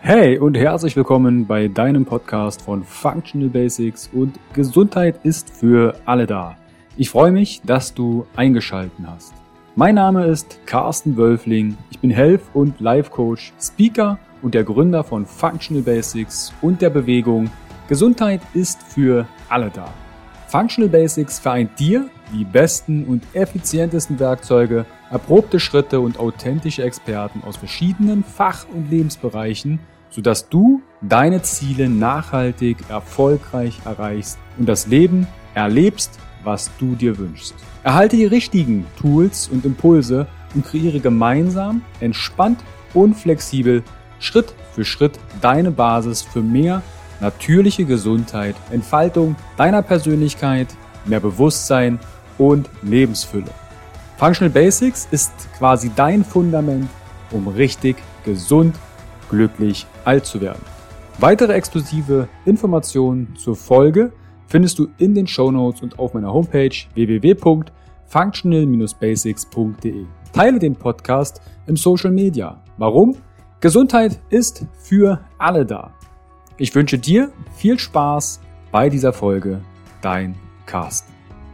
Hey und herzlich willkommen bei deinem Podcast von Functional Basics und Gesundheit ist für alle da. Ich freue mich, dass du eingeschaltet hast. Mein Name ist Carsten Wölfling, ich bin Health- und Life-Coach, Speaker und der Gründer von Functional Basics und der Bewegung Gesundheit ist für alle da. Functional Basics vereint dir die besten und effizientesten Werkzeuge, erprobte Schritte und authentische Experten aus verschiedenen Fach- und Lebensbereichen, sodass du deine Ziele nachhaltig erfolgreich erreichst und das Leben erlebst, was du dir wünschst. Erhalte die richtigen Tools und Impulse und kreiere gemeinsam, entspannt und flexibel Schritt für Schritt deine Basis für mehr natürliche Gesundheit, Entfaltung deiner Persönlichkeit, mehr Bewusstsein und Lebensfülle. Functional Basics ist quasi dein Fundament, um richtig gesund, glücklich alt zu werden. Weitere exklusive Informationen zur Folge findest du in den Shownotes und auf meiner Homepage www.functional-basics.de. Teile den Podcast im Social Media. Warum? Gesundheit ist für alle da. Ich wünsche dir viel Spaß bei dieser Folge. Dein Carsten.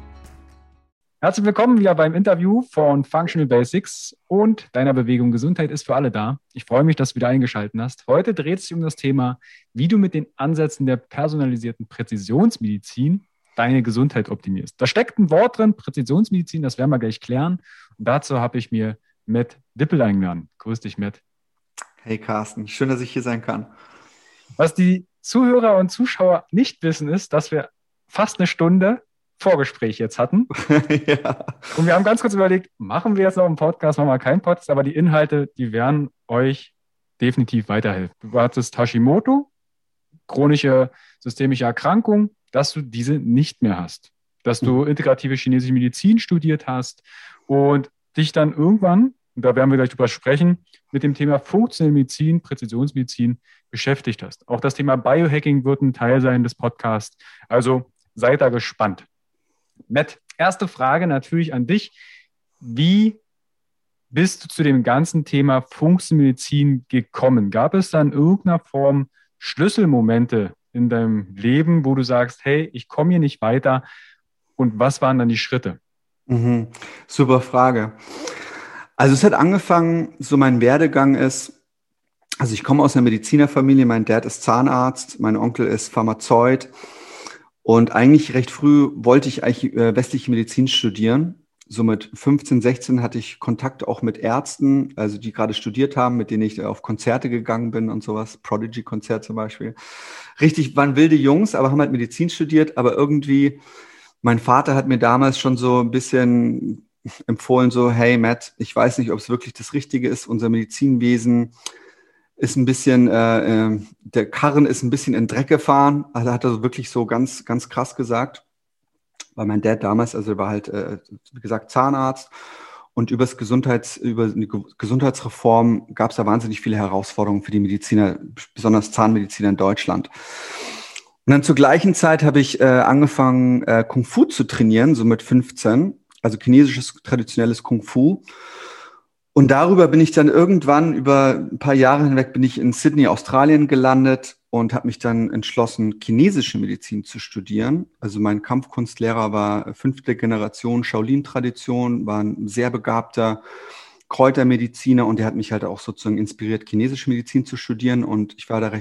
Herzlich willkommen wieder beim Interview von Functional Basics und deiner Bewegung Gesundheit ist für alle da. Ich freue mich, dass du wieder eingeschaltet hast. Heute dreht es sich um das Thema, wie du mit den Ansätzen der personalisierten Präzisionsmedizin deine Gesundheit optimierst. Da steckt ein Wort drin, Präzisionsmedizin, das werden wir gleich klären. Und dazu habe ich mir Matt Dippel eingeladen. Grüß dich, Matt. Hey Carsten, schön, dass ich hier sein kann. Was die Zuhörer und Zuschauer nicht wissen, ist, dass wir fast eine Stunde Vorgespräch jetzt hatten. Ja. Und wir haben ganz kurz überlegt, machen wir jetzt noch einen Podcast, machen wir keinen Podcast, aber die Inhalte, die werden euch definitiv weiterhelfen. Du hattest Hashimoto, chronische systemische Erkrankung, dass du diese nicht mehr hast. Dass du integrative chinesische Medizin studiert hast und dich dann irgendwann, und da werden wir gleich drüber sprechen, mit dem Thema funktionelle Medizin, Präzisionsmedizin beschäftigt hast. Auch das Thema Biohacking wird ein Teil sein des Podcasts. Also seid da gespannt. Matt, erste Frage natürlich an dich. Wie bist du zu dem ganzen Thema funktionelle Medizin gekommen? Gab es da in irgendeiner Form Schlüsselmomente in deinem Leben, wo du sagst, hey, ich komme hier nicht weiter? Und was waren dann die Schritte? Super Frage. Also es hat angefangen, so mein Werdegang ist, also ich komme aus einer Medizinerfamilie, mein Dad ist Zahnarzt, mein Onkel ist Pharmazeut und eigentlich recht früh wollte ich eigentlich westliche Medizin studieren. So mit 15, 16 hatte ich Kontakt auch mit Ärzten, also die gerade studiert haben, mit denen ich auf Konzerte gegangen bin und sowas, Prodigy-Konzert zum Beispiel. Richtig, waren wilde Jungs, aber haben halt Medizin studiert, aber irgendwie, mein Vater hat mir damals schon so ein bisschen empfohlen, so, hey Matt, ich weiß nicht, ob es wirklich das Richtige ist, unser Medizinwesen ist ein bisschen, der Karren ist ein bisschen in den Dreck gefahren, also hat er wirklich so ganz, ganz krass gesagt, weil mein Dad damals, also er war halt, wie gesagt, Zahnarzt und über eine Gesundheitsreform gab es da wahnsinnig viele Herausforderungen für die Mediziner, besonders Zahnmediziner in Deutschland. Und dann zur gleichen Zeit habe ich angefangen, Kung Fu zu trainieren, so mit 15, also chinesisches traditionelles Kung Fu. Und darüber bin ich dann irgendwann, über ein paar Jahre hinweg, bin ich in Sydney, Australien gelandet und habe mich dann entschlossen, chinesische Medizin zu studieren. Also mein Kampfkunstlehrer war 5. Generation Shaolin-Tradition, war ein sehr begabter Kräutermediziner und der hat mich halt auch sozusagen inspiriert, chinesische Medizin zu studieren. Und ich war da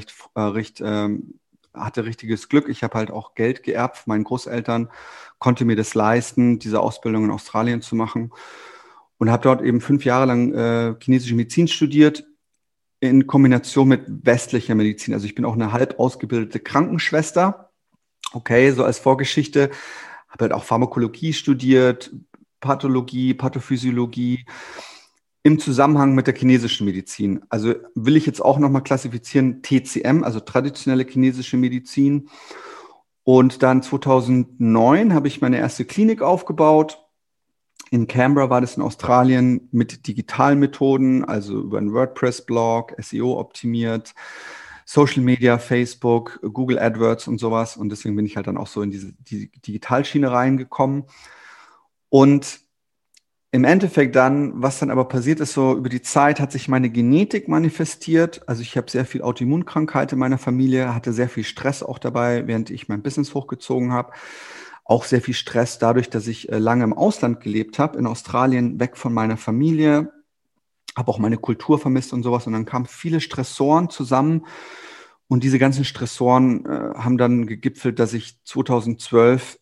hatte richtiges Glück. Ich habe halt auch Geld geerbt von meinen Großeltern, konnte mir das leisten, diese Ausbildung in Australien zu machen. Und habe dort eben 5 Jahre lang chinesische Medizin studiert, in Kombination mit westlicher Medizin. Also ich bin auch eine halb ausgebildete Krankenschwester. Okay, so als Vorgeschichte. Habe halt auch Pharmakologie studiert, Pathologie, Pathophysiologie im Zusammenhang mit der chinesischen Medizin. Also will ich jetzt auch nochmal klassifizieren, TCM, also traditionelle chinesische Medizin. Und dann 2009 habe ich meine erste Klinik aufgebaut. In Canberra war das in Australien mit digitalen Methoden, also über einen WordPress-Blog, SEO optimiert, Social Media, Facebook, Google AdWords und sowas. Und deswegen bin ich halt dann auch so in die Digitalschiene reingekommen. Und im Endeffekt dann, was dann aber passiert ist, so über die Zeit hat sich meine Genetik manifestiert. Also ich habe sehr viel Autoimmunkrankheit in meiner Familie, hatte sehr viel Stress auch dabei, während ich mein Business hochgezogen habe. Auch sehr viel Stress dadurch, dass ich lange im Ausland gelebt habe, in Australien, weg von meiner Familie, habe auch meine Kultur vermisst und sowas. Und dann kamen viele Stressoren zusammen. Und diese ganzen Stressoren haben dann gegipfelt, dass ich 2012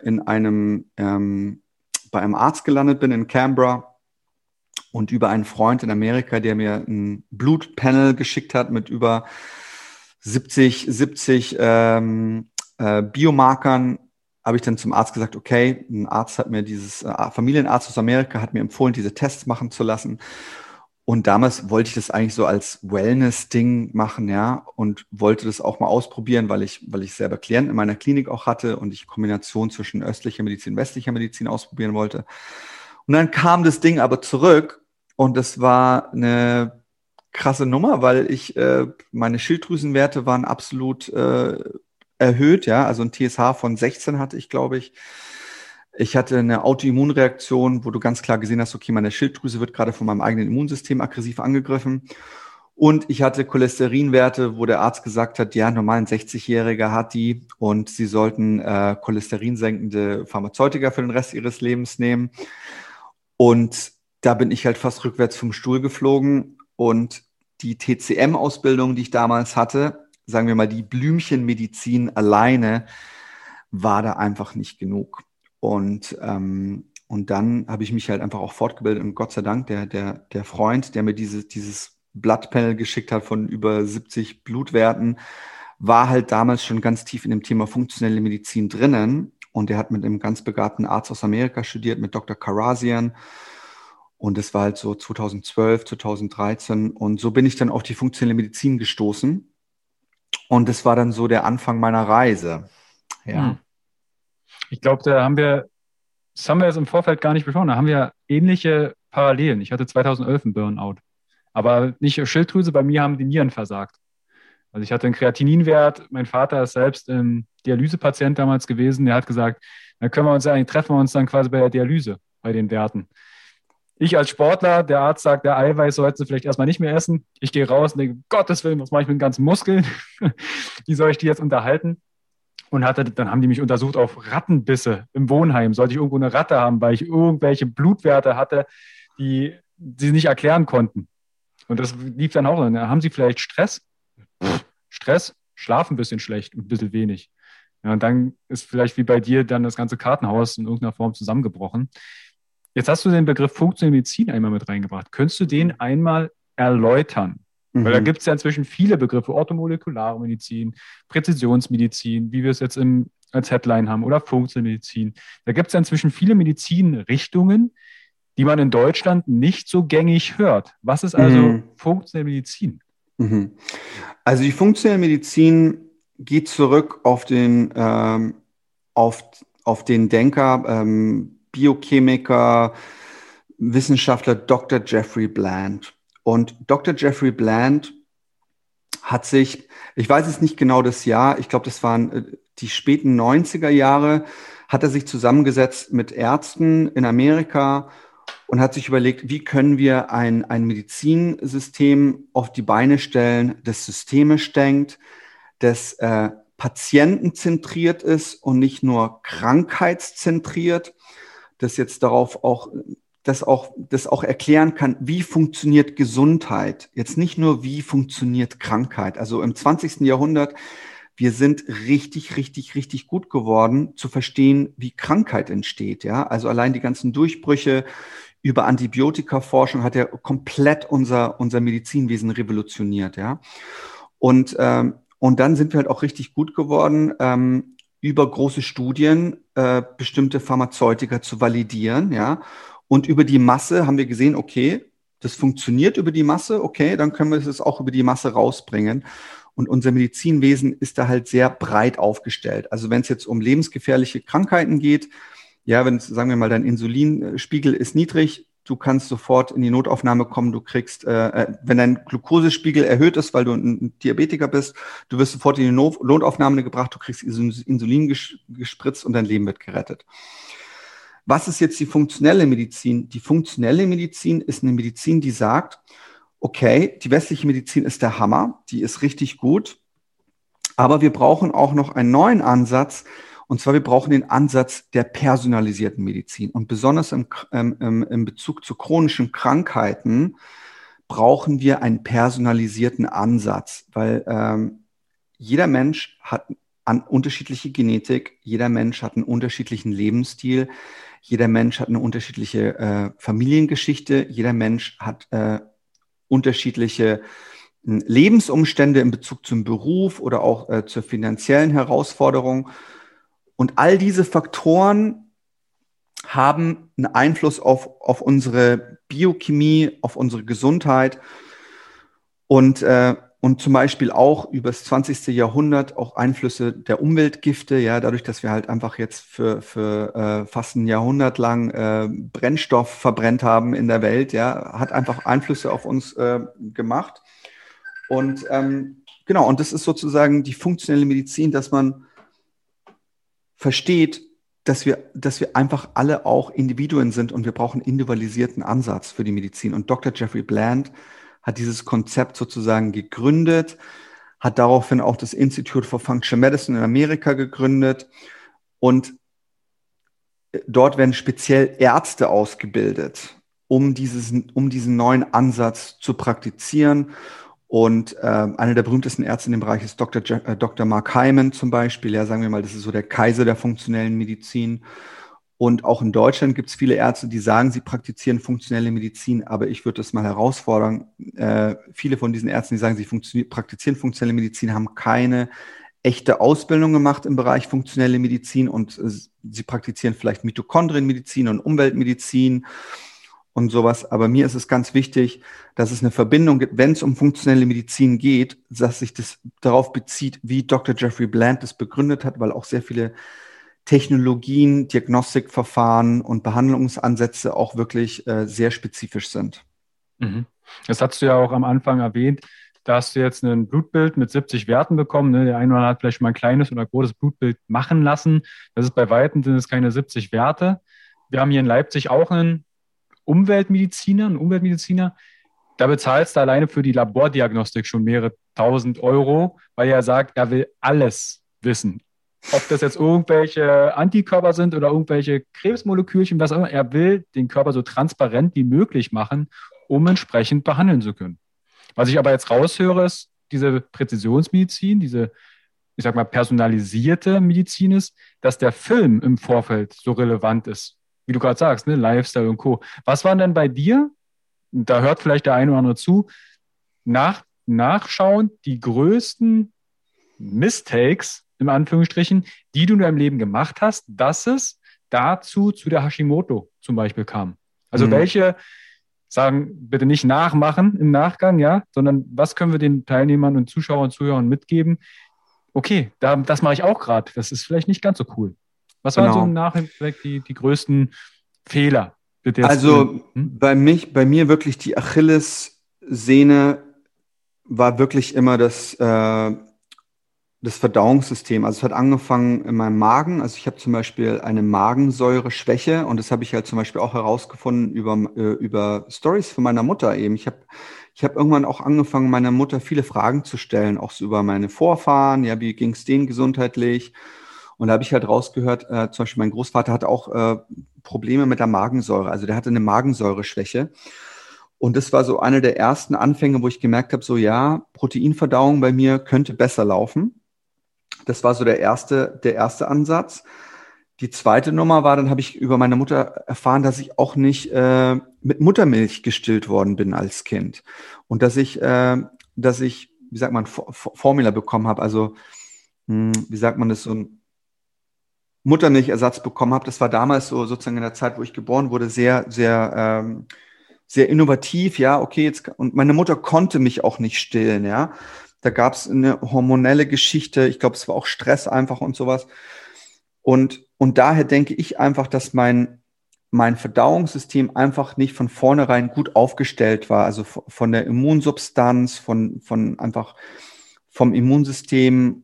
bei einem Arzt gelandet bin in Canberra und über einen Freund in Amerika, der mir ein Blutpanel geschickt hat mit über 70 Biomarkern, habe ich dann zum Arzt gesagt, okay, ein Arzt hat mir Familienarzt aus Amerika hat mir empfohlen, diese Tests machen zu lassen. Und damals wollte ich das eigentlich so als Wellness-Ding machen, ja, und wollte das auch mal ausprobieren, weil ich selber Klienten in meiner Klinik auch hatte und ich Kombination zwischen östlicher Medizin und westlicher Medizin ausprobieren wollte. Und dann kam das Ding aber zurück und das war eine krasse Nummer, weil meine Schilddrüsenwerte waren absolut erhöht, ja, also ein TSH von 16 hatte ich, glaube ich. Ich hatte eine Autoimmunreaktion, wo du ganz klar gesehen hast, okay, meine Schilddrüse wird gerade von meinem eigenen Immunsystem aggressiv angegriffen. Und ich hatte Cholesterinwerte, wo der Arzt gesagt hat, ja, normal ein 60-Jähriger hat die und sie sollten cholesterinsenkende Pharmazeutika für den Rest ihres Lebens nehmen. Und da bin ich halt fast rückwärts vom Stuhl geflogen. Und die TCM-Ausbildung, die ich damals hatte, sagen wir mal, die Blümchenmedizin alleine, war da einfach nicht genug. Und dann habe ich mich halt einfach auch fortgebildet und Gott sei Dank, der Freund, der mir dieses Bloodpanel geschickt hat von über 70 Blutwerten, war halt damals schon ganz tief in dem Thema funktionelle Medizin drinnen. Und der hat mit einem ganz begabten Arzt aus Amerika studiert, mit Dr. Karazian. Und das war halt so 2012, 2013. Und so bin ich dann auf die funktionelle Medizin gestoßen. Und das war dann so der Anfang meiner Reise. Ja. Ich glaube, das haben wir jetzt im Vorfeld gar nicht besprochen. Da haben wir ähnliche Parallelen. Ich hatte 2011 einen Burnout. Aber nicht Schilddrüse, bei mir haben die Nieren versagt. Also ich hatte einen Kreatininwert. Mein Vater ist selbst ein Dialysepatient damals gewesen. Der hat gesagt, dann treffen wir uns dann quasi bei der Dialyse, bei den Werten. Ich als Sportler, der Arzt sagt, der Eiweiß sollst du vielleicht erstmal nicht mehr essen. Ich gehe raus und denke, Gottes Willen, was mache ich mit den ganzen Muskeln? Wie soll ich die jetzt unterhalten? Und dann haben die mich untersucht auf Rattenbisse im Wohnheim. Sollte ich irgendwo eine Ratte haben, weil ich irgendwelche Blutwerte hatte, die sie nicht erklären konnten. Und das lief dann auch. Dann haben sie vielleicht Stress? Stress, schlafen ein bisschen schlecht und ein bisschen wenig. Ja, und dann ist vielleicht wie bei dir dann das ganze Kartenhaus in irgendeiner Form zusammengebrochen. Jetzt hast du den Begriff funktionelle Medizin einmal mit reingebracht. Könntest du den einmal erläutern? Weil da gibt es ja inzwischen viele Begriffe, orthomolekulare Medizin, Präzisionsmedizin, wie wir es jetzt als Headline haben, oder funktionelle Medizin. Da gibt es ja inzwischen viele Medizinrichtungen, die man in Deutschland nicht so gängig hört. Was ist also funktionelle Medizin? Also die funktionelle Medizin geht zurück auf den Denker, Biochemiker, Wissenschaftler Dr. Jeffrey Bland. Und Dr. Jeffrey Bland hat sich, ich weiß es nicht genau das Jahr, ich glaube, das waren die späten 90er Jahre, hat er sich zusammengesetzt mit Ärzten in Amerika und hat sich überlegt, wie können wir ein Medizinsystem auf die Beine stellen, das systemisch denkt, das patientenzentriert ist und nicht nur krankheitszentriert, das jetzt darauf das auch erklären kann, wie funktioniert Gesundheit. Jetzt nicht nur, wie funktioniert Krankheit. Also im 20. Jahrhundert, wir sind richtig, richtig, richtig gut geworden, zu verstehen, wie Krankheit entsteht. Ja, also allein die ganzen Durchbrüche über Antibiotikaforschung hat ja komplett unser Medizinwesen revolutioniert. Ja, und dann sind wir halt auch richtig gut geworden, über große Studien bestimmte Pharmazeutika zu validieren. Ja. Und über die Masse haben wir gesehen, okay, das funktioniert über die Masse, okay, dann können wir das auch über die Masse rausbringen. Und unser Medizinwesen ist da halt sehr breit aufgestellt. Also wenn es jetzt um lebensgefährliche Krankheiten geht, ja, sagen wir mal, dein Insulinspiegel ist niedrig, du kannst sofort in die Notaufnahme kommen, du kriegst, wenn dein Glukosespiegel erhöht ist, weil du ein Diabetiker bist, du wirst sofort in die Notaufnahme gebracht, du kriegst Insulin gespritzt und dein Leben wird gerettet. Was ist jetzt die funktionelle Medizin? Die funktionelle Medizin ist eine Medizin, die sagt, okay, die westliche Medizin ist der Hammer, die ist richtig gut, aber wir brauchen auch noch einen neuen Ansatz, und zwar wir brauchen den Ansatz der personalisierten Medizin. Und besonders im Bezug zu chronischen Krankheiten brauchen wir einen personalisierten Ansatz, weil jeder Mensch hat unterschiedliche Genetik, jeder Mensch hat einen unterschiedlichen Lebensstil, jeder Mensch hat eine unterschiedliche Familiengeschichte, jeder Mensch hat unterschiedliche Lebensumstände in Bezug zum Beruf oder auch zur finanziellen Herausforderung. Und all diese Faktoren haben einen Einfluss auf unsere Biochemie, auf unsere Gesundheit und zum Beispiel auch über das 20. Jahrhundert auch Einflüsse der Umweltgifte, ja, dadurch, dass wir halt einfach jetzt für fast ein Jahrhundert lang Brennstoff verbrennt haben in der Welt, ja, hat einfach Einflüsse auf uns gemacht. Und genau, und das ist sozusagen die funktionelle Medizin, dass man versteht, dass wir einfach alle auch Individuen sind und wir brauchen einen individualisierten Ansatz für die Medizin. Und Dr. Jeffrey Bland hat dieses Konzept sozusagen gegründet, hat daraufhin auch das Institute for Functional Medicine in Amerika gegründet und dort werden speziell Ärzte ausgebildet, um diesen neuen Ansatz zu praktizieren. Und einer der berühmtesten Ärzte in dem Bereich ist Dr. Mark Hyman zum Beispiel. Ja, sagen wir mal, das ist so der Kaiser der funktionellen Medizin. Und auch in Deutschland gibt es viele Ärzte, die sagen, sie praktizieren funktionelle Medizin. Aber ich würde das mal herausfordern. Viele von diesen Ärzten, die sagen, sie praktizieren funktionelle Medizin, haben keine echte Ausbildung gemacht im Bereich funktionelle Medizin. Und sie praktizieren vielleicht Mitochondrienmedizin und Umweltmedizin und sowas. Aber mir ist es ganz wichtig, dass es eine Verbindung gibt, wenn es um funktionelle Medizin geht, dass sich das darauf bezieht, wie Dr. Jeffrey Bland das begründet hat, weil auch sehr viele Technologien, Diagnostikverfahren und Behandlungsansätze auch wirklich sehr spezifisch sind. Mhm. Das hast du ja auch am Anfang erwähnt. Da hast du jetzt ein Blutbild mit 70 Werten bekommen. Ne? Der eine oder andere hat vielleicht mal ein kleines oder großes Blutbild machen lassen. Das ist bei Weitem sind es keine 70 Werte. Wir haben hier in Leipzig auch einen Umweltmediziner, da bezahlst du alleine für die Labordiagnostik schon mehrere tausend Euro, weil er sagt, er will alles wissen. Ob das jetzt irgendwelche Antikörper sind oder irgendwelche Krebsmolekülchen, was auch immer, er will den Körper so transparent wie möglich machen, um entsprechend behandeln zu können. Was ich aber jetzt raushöre, ist diese Präzisionsmedizin, diese, ich sag mal, personalisierte Medizin ist, dass der Film im Vorfeld so relevant ist. Wie du gerade sagst, ne? Lifestyle und Co. Was waren denn bei dir, da hört vielleicht der eine oder andere zu, nachschauend die größten Mistakes, in Anführungsstrichen, die du in deinem Leben gemacht hast, dass es dazu zu der Hashimoto zum Beispiel kam? Also welche, sagen, bitte nicht nachmachen im Nachgang, ja, sondern was können wir den Teilnehmern und Zuschauern und Zuhörern mitgeben? Okay, das mache ich auch gerade. Das ist vielleicht nicht ganz so cool. Was waren so im Nachhinein die größten Fehler? Also bei mir wirklich die Achillessehne war wirklich immer das Verdauungssystem. Also es hat angefangen in meinem Magen. Also ich habe zum Beispiel eine Magensäureschwäche und das habe ich halt zum Beispiel auch herausgefunden über Stories von meiner Mutter eben. Ich hab irgendwann auch angefangen, meiner Mutter viele Fragen zu stellen, auch so über meine Vorfahren, ja, wie ging es denen gesundheitlich? Und da habe ich halt rausgehört, zum Beispiel mein Großvater hatte auch Probleme mit der Magensäure. Also der hatte eine Magensäureschwäche. Und das war so einer der ersten Anfänge, wo ich gemerkt habe, so ja, Proteinverdauung bei mir könnte besser laufen. Das war so der erste Ansatz. Die zweite Nummer war, dann habe ich über meine Mutter erfahren, dass ich auch nicht mit Muttermilch gestillt worden bin als Kind. Und dass ich, wie sagt man, Formula bekommen habe. Also, wie sagt man das, so ein Muttermilchersatz bekommen habe. Das war damals so sozusagen in der Zeit, wo ich geboren wurde, sehr, sehr, sehr innovativ. Ja, okay, und meine Mutter konnte mich auch nicht stillen, ja. Da gab es eine hormonelle Geschichte. Ich glaube, es war auch Stress einfach und sowas. Und daher denke ich einfach, dass mein Verdauungssystem einfach nicht von vornherein gut aufgestellt war. Also von der Immunsubstanz, einfach vom Immunsystem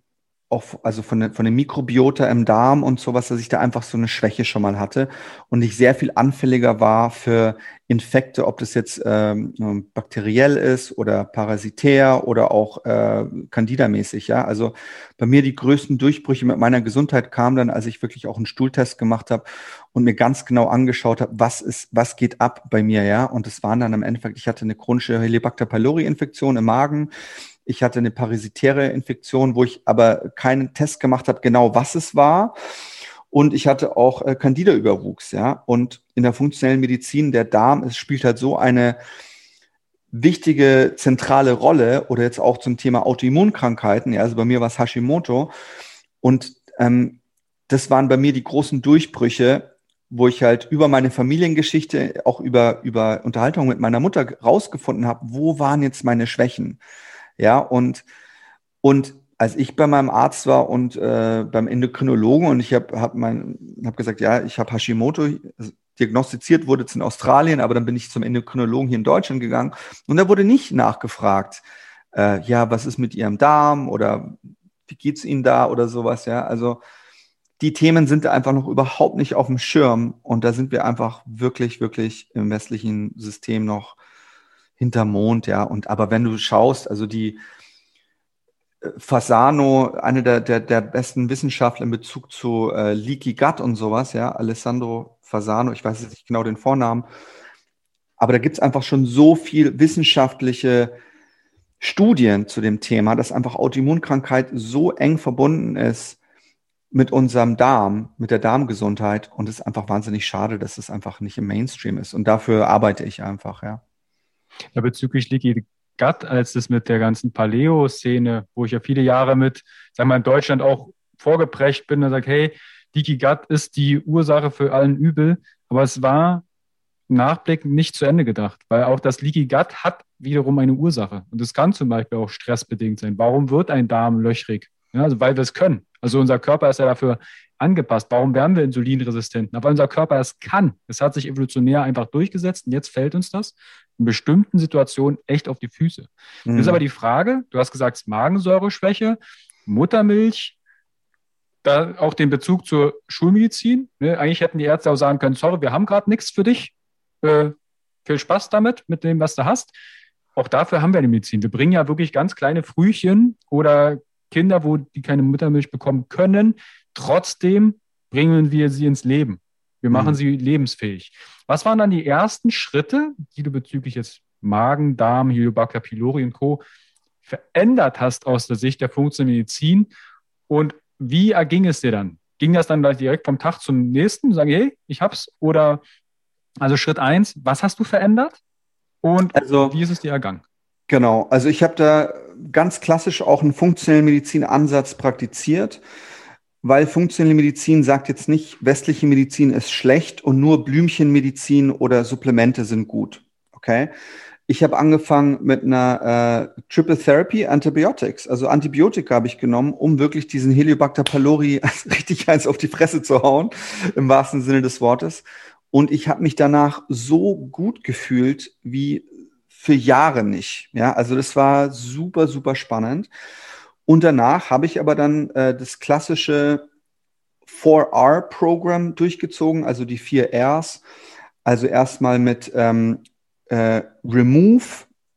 auch also von dem Mikrobiota im Darm und sowas, dass ich da einfach so eine Schwäche schon mal hatte und ich sehr viel anfälliger war für Infekte, ob das jetzt bakteriell ist oder parasitär oder auch Candida-mäßig, ja. Also bei mir die größten Durchbrüche mit meiner Gesundheit kamen dann, als ich wirklich auch einen Stuhltest gemacht habe und mir ganz genau angeschaut habe, was geht ab bei mir, ja. Und es waren dann im Endeffekt, ich hatte eine chronische Helicobacter pylori-Infektion im Magen. Ich hatte eine parasitäre Infektion, wo ich aber keinen Test gemacht habe, genau was es war. Und ich hatte auch Candida-Überwuchs, ja. Und in der funktionellen Medizin, der Darm, es spielt halt so eine wichtige zentrale Rolle oder jetzt auch zum Thema Autoimmunkrankheiten. Ja, also bei mir war es Hashimoto. Und das waren bei mir die großen Durchbrüche, wo ich halt über meine Familiengeschichte, auch über Unterhaltung mit meiner Mutter rausgefunden habe, wo waren jetzt meine Schwächen. Ja, und als ich bei meinem Arzt war und beim Endokrinologen und ich hab gesagt, ja, ich habe Hashimoto, diagnostiziert wurde es in Australien, aber dann bin ich zum Endokrinologen hier in Deutschland gegangen und da wurde nicht nachgefragt, ja, was ist mit Ihrem Darm oder wie geht's Ihnen da oder sowas, ja, also die Themen sind einfach noch überhaupt nicht auf dem Schirm und da sind wir einfach wirklich, wirklich im westlichen System noch hinterm Mond, ja, und aber wenn du schaust, also die Fasano, eine der besten Wissenschaftler in Bezug zu Leaky Gut und sowas, ja, Alessandro Fasano, ich weiß jetzt nicht genau den Vornamen, aber da gibt es einfach schon so viel wissenschaftliche Studien zu dem Thema, dass einfach Autoimmunkrankheit so eng verbunden ist mit unserem Darm, mit der Darmgesundheit und es ist einfach wahnsinnig schade, dass es einfach nicht im Mainstream ist und dafür arbeite ich einfach, ja. Ja, bezüglich Leaky Gut, als das mit der ganzen Paleo-Szene, wo ich ja viele Jahre mit, sagen wir mal, in Deutschland auch vorgeprägt bin, da sagt, hey, Leaky Gut ist die Ursache für allen Übel, aber es war im Nachblick nicht zu Ende gedacht, weil auch das Leaky Gut hat wiederum eine Ursache und es kann zum Beispiel auch stressbedingt sein. Warum wird ein Darm löchrig? Ja, also weil wir es können. Also unser Körper ist ja dafür angepasst. Warum werden wir insulinresistent? Weil unser Körper es kann. Es hat sich evolutionär einfach durchgesetzt und jetzt fällt uns das in bestimmten Situationen echt auf die Füße. Das ist aber die Frage, du hast gesagt, Magensäureschwäche, Muttermilch, da auch den Bezug zur Schulmedizin. Ne? Eigentlich hätten die Ärzte auch sagen können, sorry, wir haben gerade nichts für dich. Viel Spaß damit, mit dem, was du hast. Auch dafür haben wir die Medizin. Wir bringen ja wirklich ganz kleine Frühchen oder Kinder, wo die keine Muttermilch bekommen können. Trotzdem bringen wir sie ins Leben. Wir machen sie lebensfähig. Was waren dann die ersten Schritte, die du bezüglich jetzt Magen, Darm, Helicobacter pylori und Co. verändert hast aus der Sicht der funktionellen Medizin? Und wie erging es dir dann? Ging das dann direkt vom Tag zum nächsten? Sagen, hey, ich hab's? Oder, also Schritt 1, was hast du verändert? Und Also, wie ist es dir ergangen? genau, also ich habe da ganz klassisch auch einen funktionellen Medizinansatz praktiziert, weil funktionelle Medizin sagt jetzt nicht, westliche Medizin ist schlecht und nur Blümchenmedizin oder Supplemente sind gut. Okay? Ich habe angefangen mit einer Triple Therapy Antibiotics, also Antibiotika habe ich genommen, um wirklich diesen Helicobacter pylori richtig eins auf die Fresse zu hauen, im wahrsten Sinne des Wortes. Und ich habe mich danach so gut gefühlt wie für Jahre nicht. Ja, also das war super, super spannend. Und danach habe ich aber dann das klassische 4R-Programm durchgezogen, also die 4 Rs. Also erstmal mit Remove,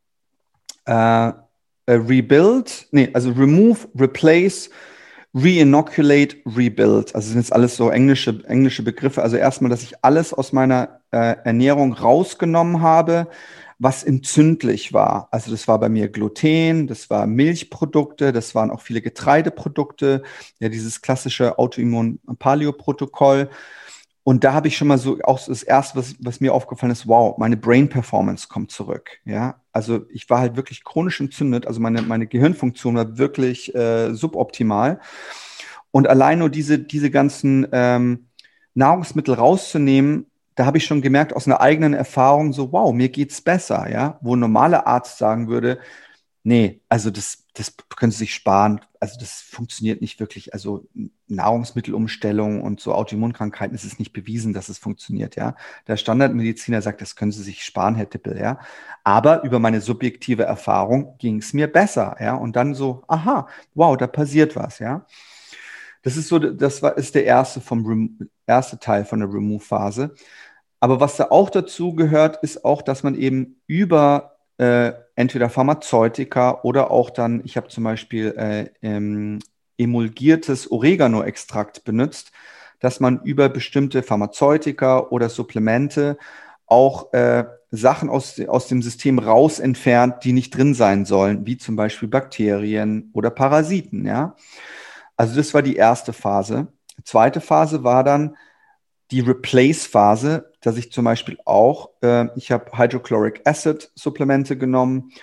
Rebuild, also Remove, Replace, Reinoculate, Rebuild. Also sind jetzt alles so englische Begriffe. Also erstmal, dass ich alles aus meiner Ernährung rausgenommen habe, was entzündlich war. Also das war bei mir Gluten, das war Milchprodukte, das waren auch viele Getreideprodukte, ja, dieses klassische Autoimmun-Paleo-Protokoll. Und da habe ich schon mal so auch das Erste, was mir aufgefallen ist, wow, meine Brain Performance kommt zurück. Ja, also ich war halt wirklich chronisch entzündet, also meine Gehirnfunktion war wirklich suboptimal. Und allein nur diese ganzen Nahrungsmittel rauszunehmen, da habe ich schon gemerkt aus einer eigenen Erfahrung so, wow, mir geht's besser, ja, wo ein normaler Arzt sagen würde, Nee, also das können Sie sich sparen. Also das funktioniert nicht wirklich. Also Nahrungsmittelumstellung und so Autoimmunkrankheiten ist es nicht bewiesen, dass es funktioniert, ja. Der Standardmediziner sagt, das können Sie sich sparen, Herr Dippel, ja. Aber über meine subjektive Erfahrung ging es mir besser, ja. Und dann so, aha, wow, da passiert was, ja. Das ist so, ist der erste Teil von der Remove-Phase. Aber was da auch dazu gehört, ist auch, dass man eben über entweder Pharmazeutika oder auch dann, ich habe zum Beispiel emulgiertes Oregano-Extrakt benutzt, dass man über bestimmte Pharmazeutika oder Supplemente auch Sachen aus dem System raus entfernt, die nicht drin sein sollen, wie zum Beispiel Bakterien oder Parasiten, ja. Also das war die erste Phase. Die zweite Phase war dann die Replace-Phase, dass ich zum Beispiel auch, ich habe Hydrochloric Acid Supplemente genommen,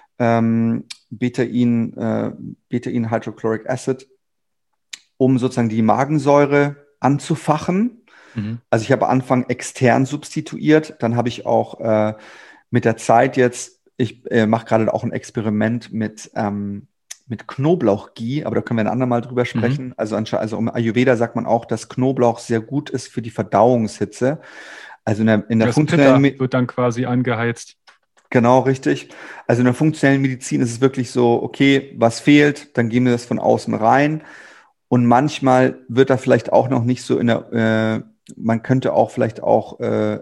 Betain Hydrochloric Acid, um sozusagen die Magensäure anzufachen. Mhm. Also ich habe am Anfang extern substituiert, dann habe ich auch mit der Zeit jetzt, ich mache gerade auch ein Experiment mit Knoblauchghee, aber da können wir ein andermal drüber sprechen. Also im Ayurveda sagt man auch, dass Knoblauch sehr gut ist für die Verdauungshitze. Also in der Das funktionellen Pitta wird dann quasi angeheizt. Genau, richtig. Also in der funktionellen Medizin ist es wirklich so, okay, was fehlt, dann geben wir das von außen rein. Und manchmal wird da vielleicht auch noch nicht so man könnte auch vielleicht auch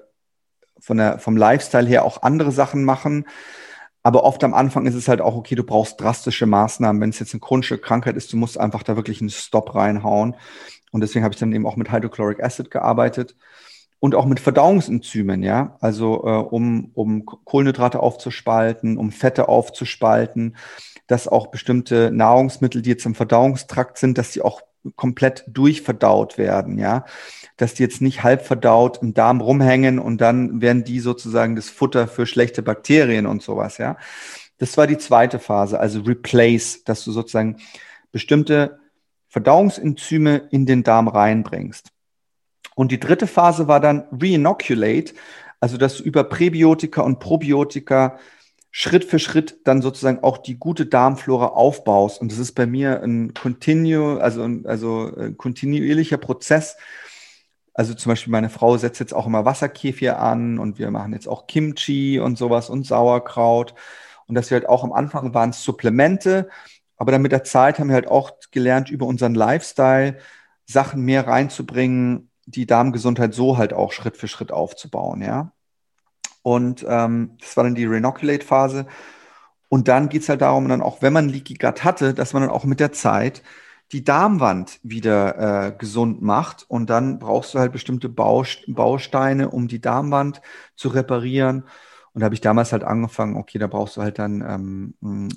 vom Lifestyle her auch andere Sachen machen. Aber oft am Anfang ist es halt auch, okay, du brauchst drastische Maßnahmen. Wenn es jetzt eine chronische Krankheit ist, du musst einfach da wirklich einen Stop reinhauen. Und deswegen habe ich dann eben auch mit Hydrochloric Acid gearbeitet und auch mit Verdauungsenzymen, ja. Also um Kohlenhydrate aufzuspalten, um Fette aufzuspalten, dass auch bestimmte Nahrungsmittel, die jetzt im Verdauungstrakt sind, dass die auch komplett durchverdaut werden, ja. Dass die jetzt nicht halb verdaut im Darm rumhängen und dann werden die sozusagen das Futter für schlechte Bakterien und sowas, ja. Das war die zweite Phase, also Replace, dass du sozusagen bestimmte Verdauungsenzyme in den Darm reinbringst. Und die dritte Phase war dann Reinoculate, also dass du über Präbiotika und Probiotika Schritt für Schritt dann sozusagen auch die gute Darmflora aufbaust. Und das ist bei mir ein kontinuierlicher Prozess. Also zum Beispiel meine Frau setzt jetzt auch immer Wasserkefir an und wir machen jetzt auch Kimchi und sowas und Sauerkraut. Und dass wir halt auch am Anfang waren es Supplemente, aber dann mit der Zeit haben wir halt auch gelernt, über unseren Lifestyle Sachen mehr reinzubringen, die Darmgesundheit so halt auch Schritt für Schritt aufzubauen, ja. Und das war dann die Renoculate-Phase. Und dann geht es halt darum, dann auch, wenn man Leaky Gut hatte, dass man dann auch mit der Zeit die Darmwand wieder gesund macht. Und dann brauchst du halt bestimmte Bausteine, um die Darmwand zu reparieren. Und da habe ich damals halt angefangen, okay, da brauchst du halt dann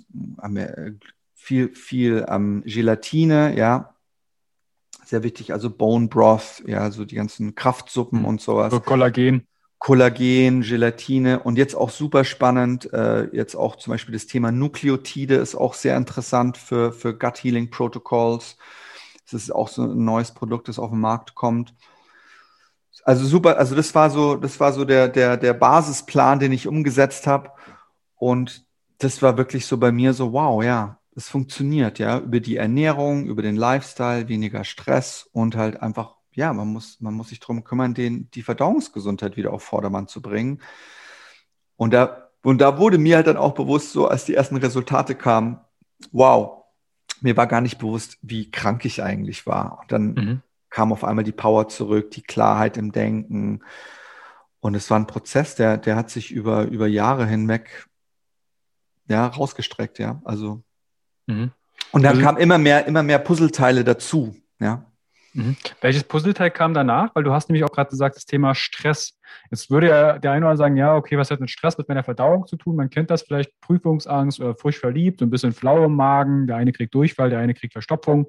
viel Gelatine, ja. Sehr wichtig, also Bone Broth, ja, so die ganzen Kraftsuppen und sowas. So Kollagen. Kollagen, Gelatine und jetzt auch super spannend, jetzt auch zum Beispiel das Thema Nukleotide ist auch sehr interessant für Gut Healing Protocols. Das ist auch so ein neues Produkt, das auf den Markt kommt. Also super, also das war so der Basisplan, den ich umgesetzt habe. Und das war wirklich so bei mir so, wow, ja, es funktioniert, ja, über die Ernährung, über den Lifestyle, weniger Stress und halt einfach, ja, man muss sich darum kümmern, die Verdauungsgesundheit wieder auf Vordermann zu bringen. Und da wurde mir halt dann auch bewusst, so als die ersten Resultate kamen, wow, mir war gar nicht bewusst, wie krank ich eigentlich war. Und dann kam auf einmal die Power zurück, die Klarheit im Denken. Und es war ein Prozess, der hat sich über Jahre hinweg, ja, rausgestreckt, ja. Also. Und dann kamen immer mehr Puzzleteile dazu, ja. Welches Puzzleteil kam danach? Weil du hast nämlich auch gerade gesagt, das Thema Stress. Jetzt würde ja der eine oder andere sagen, ja, okay, was hat mit Stress mit meiner Verdauung zu tun? Man kennt das vielleicht, Prüfungsangst oder frisch verliebt, so ein bisschen flau im Magen, der eine kriegt Durchfall, der eine kriegt Verstopfung.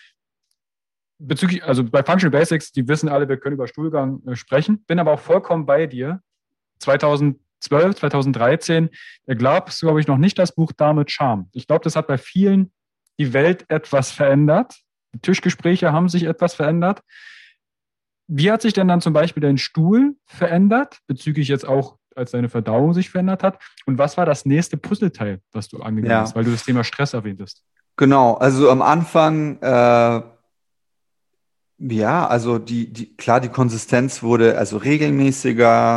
Also bei Functional Basics, die wissen alle, wir können über Stuhlgang sprechen, bin aber auch vollkommen bei dir. 2012, 2013, da glaubst du, glaube ich, noch nicht das Buch Darm mit Charme. Ich glaube, das hat bei vielen die Welt etwas verändert. Die Tischgespräche haben sich etwas verändert. Wie hat sich denn dann zum Beispiel dein Stuhl verändert, bezüglich jetzt auch als deine Verdauung sich verändert hat? Und was war das nächste Puzzleteil, was du angegangen hast, weil du das Thema Stress erwähntest? Genau, also am Anfang, also klar, die Konsistenz wurde also regelmäßiger,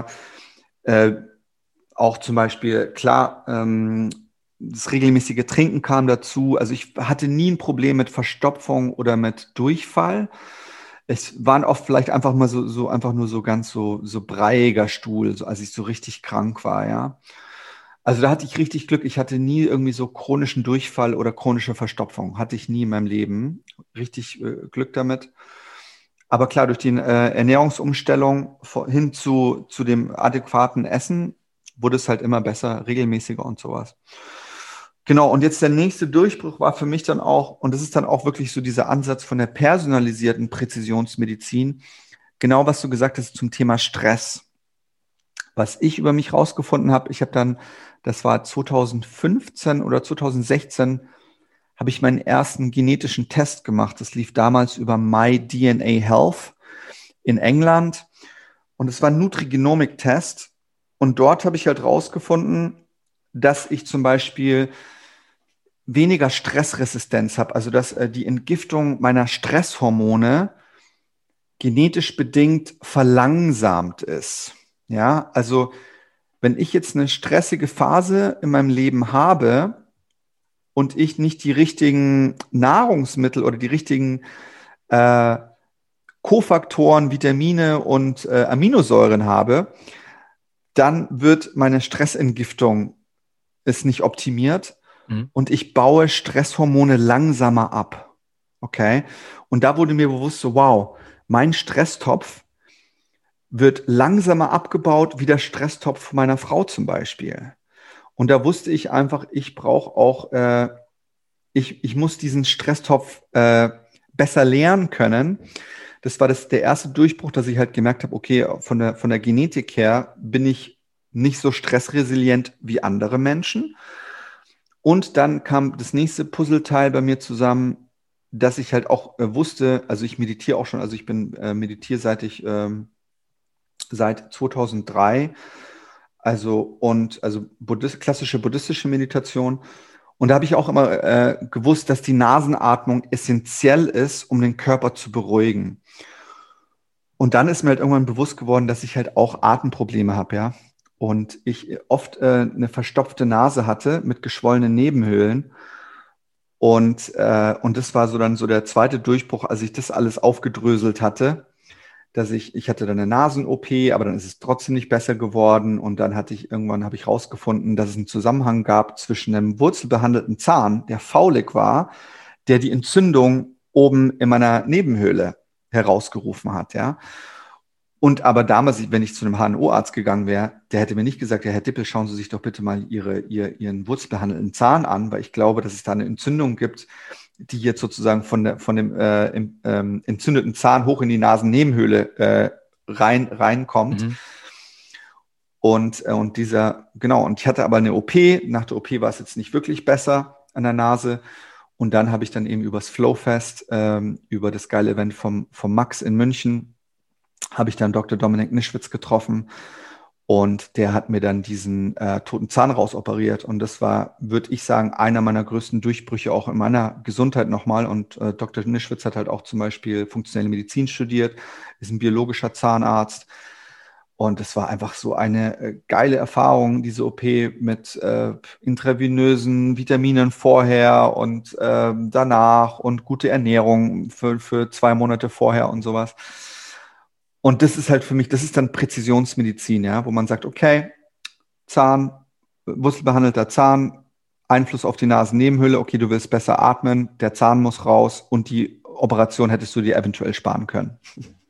auch zum Beispiel, klar, das regelmäßige Trinken kam dazu. Also ich hatte nie ein Problem mit Verstopfung oder mit Durchfall. Es waren oft vielleicht einfach mal einfach nur so ganz so breiiger Stuhl, so, als ich so richtig krank war, ja. Also da hatte ich richtig Glück. Ich hatte nie irgendwie so chronischen Durchfall oder chronische Verstopfung. Hatte ich nie in meinem Leben. Richtig Glück damit. Aber klar, durch die Ernährungsumstellung hin zu dem adäquaten Essen wurde es halt immer besser, regelmäßiger und sowas. Genau, und jetzt der nächste Durchbruch war für mich dann auch, und das ist dann auch wirklich so dieser Ansatz von der personalisierten Präzisionsmedizin, genau was du gesagt hast zum Thema Stress. Was ich über mich rausgefunden habe, ich habe dann, das war 2015 oder 2016, habe ich meinen ersten genetischen Test gemacht. Das lief damals über MyDNA Health in England. Und es war ein Nutrigenomik-Test. Und dort habe ich halt rausgefunden, dass ich zum Beispiel weniger Stressresistenz habe. Also dass die Entgiftung meiner Stresshormone genetisch bedingt verlangsamt ist. Ja, also wenn ich jetzt eine stressige Phase in meinem Leben habe und ich nicht die richtigen Nahrungsmittel oder die richtigen Kofaktoren, Vitamine und Aminosäuren habe, dann wird meine Stressentgiftung ist nicht optimiert und ich baue Stresshormone langsamer ab. Okay? Und da wurde mir bewusst so, wow, mein Stresstopf wird langsamer abgebaut wie der Stresstopf meiner Frau zum Beispiel. Und da wusste ich einfach, ich brauche auch, ich muss diesen Stresstopf besser lernen können. Das war der erste Durchbruch, dass ich halt gemerkt habe, okay, von der Genetik her bin ich nicht so stressresilient wie andere Menschen. Und dann kam das nächste Puzzleteil bei mir zusammen, dass ich halt auch wusste, also ich meditiere auch schon, also ich bin meditiere seit 2003, also klassische buddhistische Meditation. Und da habe ich auch immer gewusst, dass die Nasenatmung essentiell ist, um den Körper zu beruhigen. Und dann ist mir halt irgendwann bewusst geworden, dass ich halt auch Atemprobleme habe, ja. Und ich oft eine verstopfte Nase hatte mit geschwollenen Nebenhöhlen. Und das war so dann so der zweite Durchbruch, als ich das alles aufgedröselt hatte, dass ich hatte dann eine Nasen-OP, aber dann ist es trotzdem nicht besser geworden. Und dann habe ich rausgefunden, dass es einen Zusammenhang gab zwischen einem wurzelbehandelten Zahn, der faulig war, der die Entzündung oben in meiner Nebenhöhle herausgerufen hat, ja. Und aber damals, wenn ich zu einem HNO-Arzt gegangen wäre, der hätte mir nicht gesagt, ja, Herr Dippel, schauen Sie sich doch bitte mal Ihren wurzelbehandelten Zahn an, weil ich glaube, dass es da eine Entzündung gibt, die jetzt sozusagen von dem entzündeten Zahn hoch in die Nasennebenhöhle reinkommt. Und und ich hatte aber eine OP. Nach der OP war es jetzt nicht wirklich besser an der Nase. Und dann habe ich dann eben übers Flowfest, über das geile Event vom Max in München, habe ich dann Dr. Dominik Nischwitz getroffen und der hat mir dann diesen toten Zahn rausoperiert und das war, würde ich sagen, einer meiner größten Durchbrüche auch in meiner Gesundheit nochmal und Dr. Nischwitz hat halt auch zum Beispiel funktionelle Medizin studiert, ist ein biologischer Zahnarzt und es war einfach so eine geile Erfahrung, diese OP mit intravenösen Vitaminen vorher und danach und gute Ernährung für 2 Monate vorher und sowas. Und das ist halt für mich, das ist dann Präzisionsmedizin, ja, wo man sagt, okay, Zahn, wurzelbehandelter Zahn, Einfluss auf die Nasennebenhöhle, okay, du willst besser atmen, der Zahn muss raus und die Operation hättest du dir eventuell sparen können.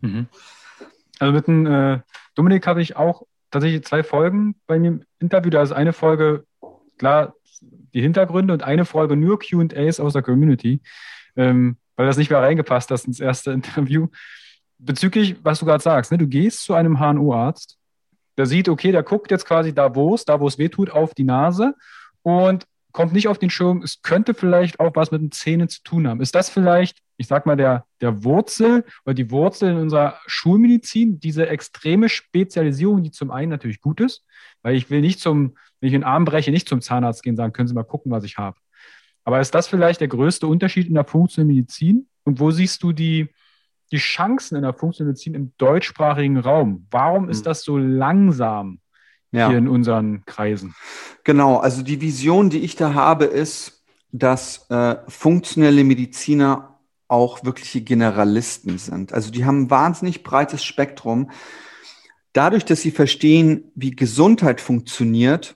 Also mit dem Dominik habe ich auch tatsächlich 2 Folgen bei mir im Interview. Da ist eine Folge, klar, die Hintergründe und eine Folge nur Q&As aus der Community, weil das nicht mehr reingepasst hat ins erste Interview. Bezüglich, was du gerade sagst, ne? Du gehst zu einem HNO-Arzt, der sieht, okay, der guckt jetzt quasi da, wo es weh tut, auf die Nase und kommt nicht auf den Schirm, es könnte vielleicht auch was mit den Zähnen zu tun haben. Ist das vielleicht ich sag mal, der Wurzel oder die Wurzel in unserer Schulmedizin, diese extreme Spezialisierung, die zum einen natürlich gut ist, weil ich will nicht wenn ich einen Arm breche, nicht zum Zahnarzt gehen und sagen, können Sie mal gucken, was ich habe. Aber ist das vielleicht der größte Unterschied in der funktionellen Medizin? Und wo siehst du die Chancen in der funktionellen Medizin im deutschsprachigen Raum? Warum ist Hm. das so langsam hier Ja, in unseren Kreisen? genau. Also die Vision, die ich da habe, ist, dass funktionelle Mediziner auch wirkliche Generalisten sind. Also die haben ein wahnsinnig breites Spektrum. Dadurch, dass sie verstehen, wie Gesundheit funktioniert,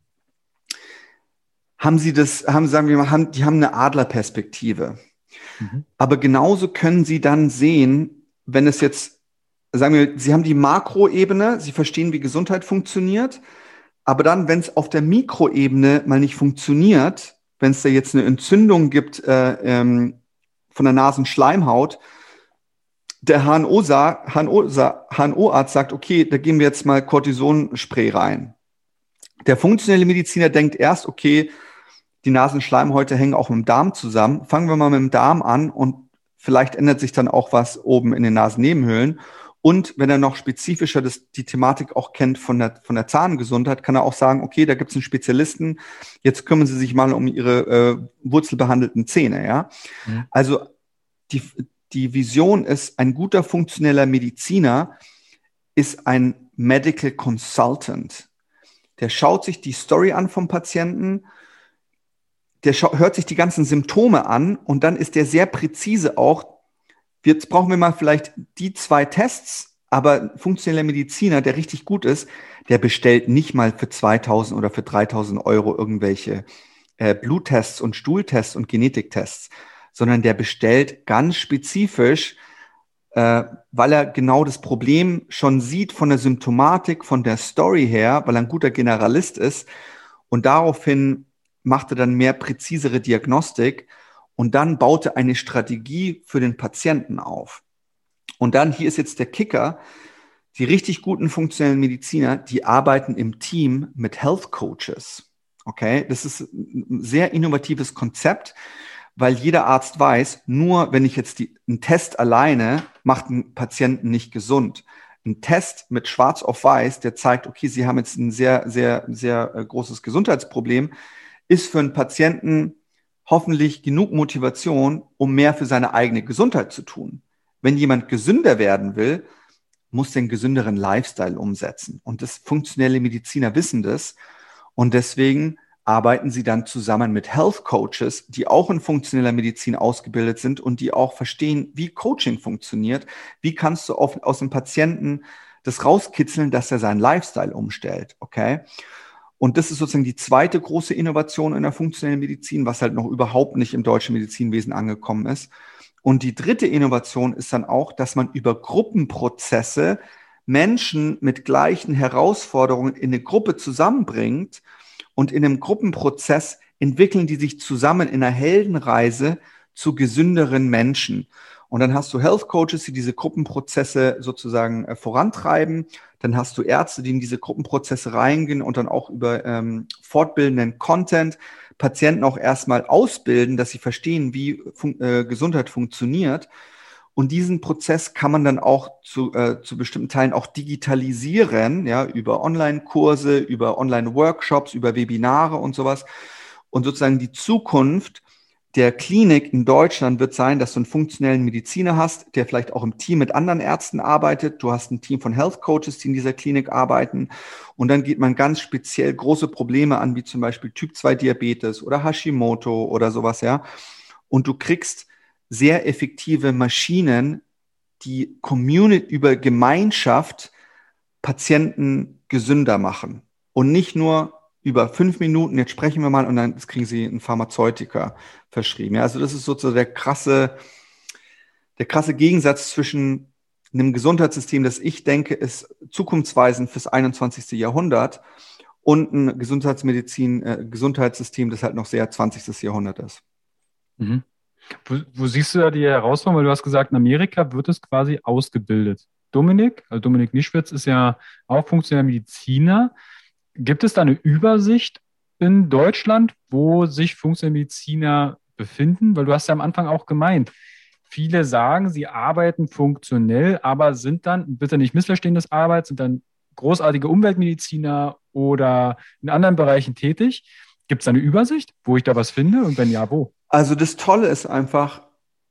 sagen wir mal, die haben eine Adlerperspektive. Mhm. Aber genauso können sie dann sehen, wenn es jetzt, sagen wir, sie haben die Makroebene, sie verstehen, wie Gesundheit funktioniert, aber dann, wenn es auf der Mikroebene mal nicht funktioniert, wenn es da jetzt eine Entzündung gibt von der Nasenschleimhaut, der HNO-Arzt sagt, okay, da geben wir jetzt mal Cortisonspray rein. Der funktionelle Mediziner denkt erst, okay, die Nasenschleimhäute hängen auch mit dem Darm zusammen. Fangen wir mal mit dem Darm an und vielleicht ändert sich dann auch was oben in den Nasennebenhöhlen. Und wenn er noch spezifischer die Thematik auch kennt von der Zahngesundheit, kann er auch sagen, okay, da gibt es einen Spezialisten, jetzt kümmern Sie sich mal um Ihre wurzelbehandelten Zähne. Ja? Mhm. Also die, die Vision ist, ein guter funktioneller Mediziner ist ein Medical Consultant. Der schaut sich die Story an vom Patienten, hört sich die ganzen Symptome an und dann ist der sehr präzise auch. Jetzt brauchen wir mal vielleicht die 2 Tests, aber ein funktioneller Mediziner, der richtig gut ist, der bestellt nicht mal für 2.000 oder für 3.000 Euro irgendwelche Bluttests und Stuhltests und Genetiktests, sondern der bestellt ganz spezifisch, weil er genau das Problem schon sieht von der Symptomatik, von der Story her, weil er ein guter Generalist ist und daraufhin macht er dann mehr präzisere Diagnostik und dann baut er eine Strategie für den Patienten auf. Und dann, hier ist jetzt der Kicker, die richtig guten funktionellen Mediziner, die arbeiten im Team mit Health Coaches. Okay, das ist ein sehr innovatives Konzept, weil jeder Arzt weiß, nur wenn ich jetzt einen Test alleine macht einen Patienten nicht gesund. Ein Test mit Schwarz auf Weiß, der zeigt, okay, Sie haben jetzt ein sehr, sehr, sehr großes Gesundheitsproblem, ist für einen Patienten hoffentlich genug Motivation, um mehr für seine eigene Gesundheit zu tun. Wenn jemand gesünder werden will, muss den gesünderen Lifestyle umsetzen. Und das funktionelle Mediziner wissen das. Und deswegen arbeiten sie dann zusammen mit Health Coaches, die auch in funktioneller Medizin ausgebildet sind und die auch verstehen, wie Coaching funktioniert. Wie kannst du aus dem Patienten das rauskitzeln, dass er seinen Lifestyle umstellt, okay? Und das ist sozusagen die zweite große Innovation in der funktionellen Medizin, was halt noch überhaupt nicht im deutschen Medizinwesen angekommen ist. Und die dritte Innovation ist dann auch, dass man über Gruppenprozesse Menschen mit gleichen Herausforderungen in eine Gruppe zusammenbringt und in einem Gruppenprozess entwickeln die sich zusammen in einer Heldenreise zu gesünderen Menschen. Und dann hast du Health Coaches, die diese Gruppenprozesse sozusagen vorantreiben. Dann hast du Ärzte, die in diese Gruppenprozesse reingehen und dann auch über fortbildenden Content Patienten auch erstmal ausbilden, dass sie verstehen, wie Gesundheit funktioniert. Und diesen Prozess kann man dann auch zu bestimmten Teilen auch digitalisieren, ja, über Online-Kurse, über Online-Workshops, über Webinare und sowas. Und sozusagen die Zukunft der Klinik in Deutschland wird sein, dass du einen funktionellen Mediziner hast, der vielleicht auch im Team mit anderen Ärzten arbeitet. Du hast ein Team von Health Coaches, die in dieser Klinik arbeiten. Und dann geht man ganz speziell große Probleme an, wie zum Beispiel Typ-2-Diabetes oder Hashimoto oder sowas, ja. Und du kriegst sehr effektive Maschinen, die über Gemeinschaft Patienten gesünder machen. Und nicht nur über 5 Minuten, jetzt sprechen wir mal und dann kriegen sie einen Pharmazeutika verschrieben. Ja, also das ist sozusagen der krasse Gegensatz zwischen einem Gesundheitssystem, das ich denke, ist zukunftsweisend fürs 21. Jahrhundert und ein Gesundheitssystem, das halt noch sehr 20. Jahrhundert ist. Mhm. Wo siehst du da die Herausforderung? Weil du hast gesagt, in Amerika wird es quasi ausgebildet. Dominik Nischwitz ist ja auch funktioneller Mediziner. Gibt es da eine Übersicht in Deutschland, wo sich funktionelle Mediziner befinden? Weil du hast ja am Anfang auch gemeint, viele sagen, sie arbeiten funktionell, aber sind dann, bitte nicht missverstehen, das Arbeit, sind dann großartige Umweltmediziner oder in anderen Bereichen tätig. Gibt es eine Übersicht, wo ich da was finde und wenn ja, wo? Also das Tolle ist einfach,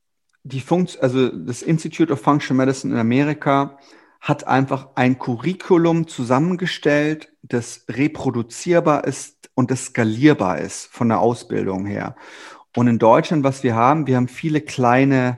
also das Institute of Functional Medicine in Amerika hat einfach ein Curriculum zusammengestellt, das reproduzierbar ist und das skalierbar ist von der Ausbildung her. Und in Deutschland, was wir haben viele kleine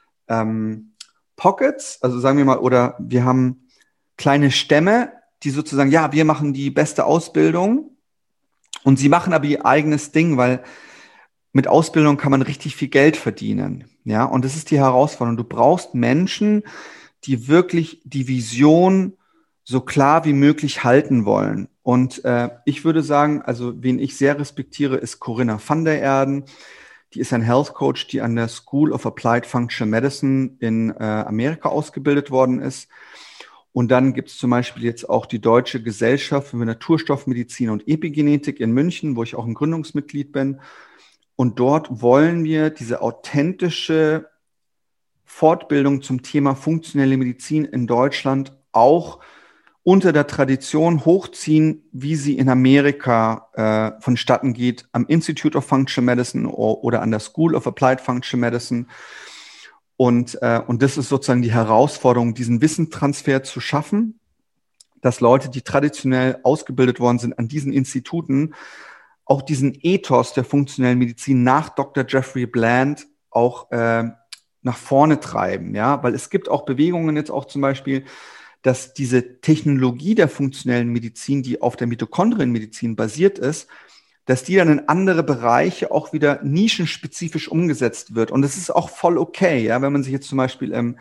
Pockets, also sagen wir mal, oder wir haben kleine Stämme, die sozusagen, ja, wir machen die beste Ausbildung und sie machen aber ihr eigenes Ding, weil mit Ausbildung kann man richtig viel Geld verdienen. Ja, und das ist die Herausforderung. Du brauchst Menschen, die wirklich die Vision so klar wie möglich halten wollen. Und ich würde sagen, also wen ich sehr respektiere, ist Corinna van der Erden. Die ist ein Health Coach, die an der School of Applied Functional Medicine in Amerika ausgebildet worden ist. Und dann gibt es zum Beispiel jetzt auch die Deutsche Gesellschaft für Naturstoffmedizin und Epigenetik in München, wo ich auch ein Gründungsmitglied bin. Und dort wollen wir diese authentische Fortbildung zum Thema funktionelle Medizin in Deutschland auch unter der Tradition hochziehen, wie sie in Amerika vonstatten geht, am Institute of Functional Medicine oder an der School of Applied Functional Medicine. Und das ist sozusagen die Herausforderung, diesen Wissenstransfer zu schaffen, dass Leute, die traditionell ausgebildet worden sind an diesen Instituten, auch diesen Ethos der funktionellen Medizin nach Dr. Jeffrey Bland auch nach vorne treiben, ja, weil es gibt auch Bewegungen jetzt auch zum Beispiel, dass diese Technologie der funktionellen Medizin, die auf der Mitochondrienmedizin basiert ist, dass die dann in andere Bereiche auch wieder nischenspezifisch umgesetzt wird. Und das ist auch voll okay, ja, wenn man sich jetzt zum Beispiel im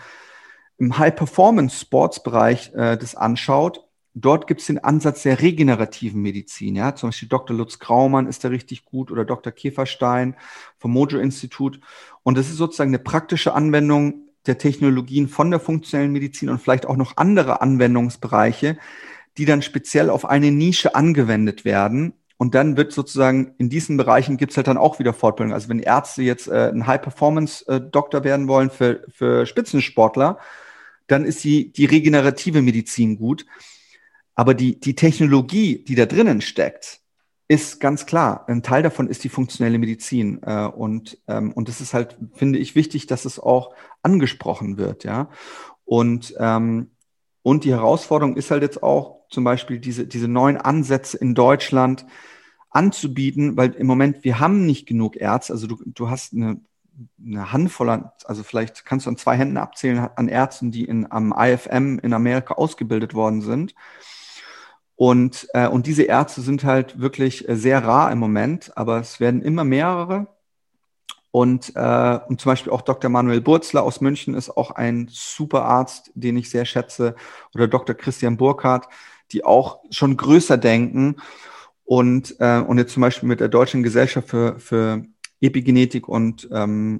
High-Performance-Sports-Bereich das anschaut. Dort gibt es den Ansatz der regenerativen Medizin. Ja? Zum Beispiel Dr. Lutz Graumann ist da richtig gut oder Dr. Käferstein vom Mojo-Institut. Und das ist sozusagen eine praktische Anwendung der Technologien von der funktionellen Medizin und vielleicht auch noch andere Anwendungsbereiche, die dann speziell auf eine Nische angewendet werden. Und dann wird sozusagen in diesen Bereichen gibt es halt dann auch wieder Fortbildung. Also wenn Ärzte jetzt ein High-Performance-Doktor werden wollen für Spitzensportler, dann ist die regenerative Medizin gut. Aber die Technologie, die da drinnen steckt, ist ganz klar. Ein Teil davon ist die funktionelle Medizin. Und das ist halt, finde ich, wichtig, dass es auch angesprochen wird. Ja. Und die Herausforderung ist halt jetzt auch zum Beispiel diese neuen Ansätze in Deutschland anzubieten, weil im Moment, wir haben nicht genug Ärzte. Also du hast eine Handvoll an, also vielleicht kannst du an 2 Händen abzählen an Ärzten, die am IFM in Amerika ausgebildet worden sind. Und diese Ärzte sind halt wirklich sehr rar im Moment, aber es werden immer mehrere. Und zum Beispiel auch Dr. Manuel Burzler aus München ist auch ein super Arzt, den ich sehr schätze. Oder Dr. Christian Burkhardt, die auch schon größer denken. Und jetzt zum Beispiel mit der Deutschen Gesellschaft für Epigenetik und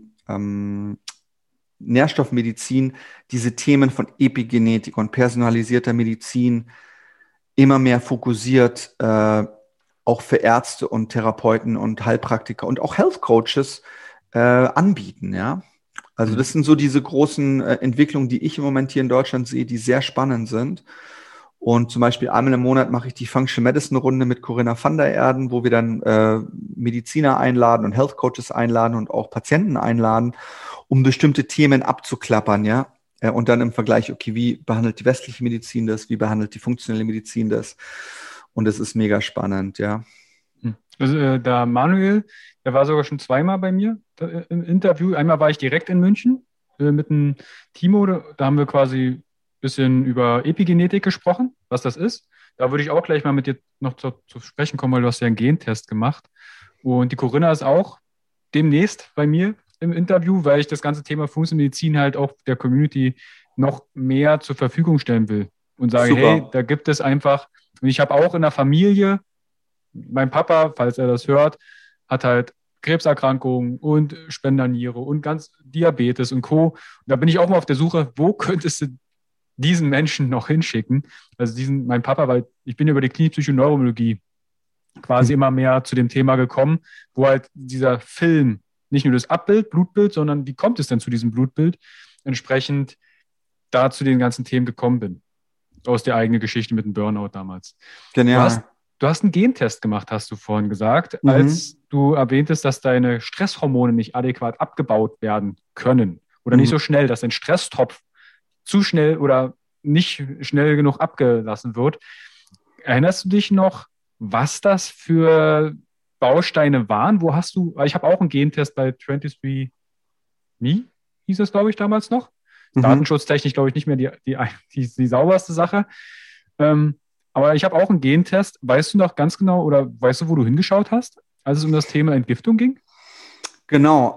Nährstoffmedizin diese Themen von Epigenetik und personalisierter Medizin immer mehr fokussiert, auch für Ärzte und Therapeuten und Heilpraktiker und auch Health Coaches anbieten, ja. Also das sind so diese großen Entwicklungen, die ich im Moment hier in Deutschland sehe, die sehr spannend sind. Und zum Beispiel einmal im Monat mache ich die Functional Medicine Runde mit Corinna van der Erden, wo wir dann Mediziner einladen und Health Coaches einladen und auch Patienten einladen, um bestimmte Themen abzuklappern, ja. Und dann im Vergleich, okay, wie behandelt die westliche Medizin das, wie behandelt die funktionelle Medizin das? Und das ist mega spannend, ja. Also, der Manuel, der war sogar schon 2-mal bei mir im Interview. Einmal war ich direkt in München mit dem Timo, da haben wir quasi ein bisschen über Epigenetik gesprochen, was das ist. Da würde ich auch gleich mal mit dir noch zu sprechen kommen, weil du hast ja einen Gentest gemacht. Und die Corinna ist auch demnächst bei mir im Interview, weil ich das ganze Thema Funktionelle Medizin halt auch der Community noch mehr zur Verfügung stellen will. Und sage, Super. hey, da gibt es einfach, und ich habe auch in der Familie, mein Papa, falls er das hört, hat halt Krebserkrankungen und Spenderniere und ganz Diabetes und Co. Und da bin ich auch mal auf der Suche, wo könntest du diesen Menschen noch hinschicken? Also mein Papa, weil ich bin über die Klinik Neurologie quasi immer mehr zu dem Thema gekommen, wo halt dieser Film nicht nur das Abbild, Blutbild, sondern wie kommt es denn zu diesem Blutbild, entsprechend da zu den ganzen Themen gekommen bin. Aus der eigenen Geschichte mit dem Burnout damals. Du hast, Genial. du hast einen Gentest gemacht, hast du vorhin gesagt, Mhm. als du erwähntest, dass deine Stresshormone nicht adäquat abgebaut werden können oder nicht Mhm. so schnell, dass dein Stresstopf zu schnell oder nicht schnell genug abgelassen wird. Erinnerst du dich noch, was das für Bausteine waren? Wo hast du, weil ich habe auch einen Gentest bei 23 Me, hieß das, glaube ich, damals noch. Mhm. Datenschutztechnisch, glaube ich, nicht mehr die sauberste Sache. Aber ich habe auch einen Gentest. Weißt du noch ganz genau oder weißt du, wo du hingeschaut hast, als es um das Thema Entgiftung ging? Genau,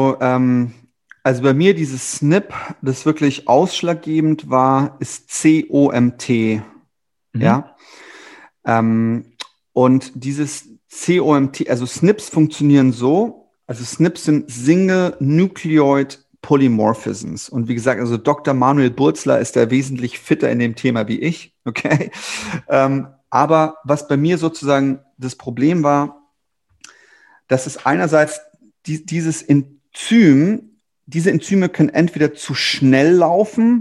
also bei mir dieses SNP, das wirklich ausschlaggebend war, ist COMT, Mhm. ja. Ähm, und dieses COMT, also SNPs funktionieren so, also SNPs sind Single Nucleoid Polymorphisms. Und wie gesagt, also Dr. Manuel Burzler ist da wesentlich fitter in dem Thema wie ich, okay? Aber was bei mir sozusagen das Problem war, dass es einerseits dieses Enzym, diese Enzyme können entweder zu schnell laufen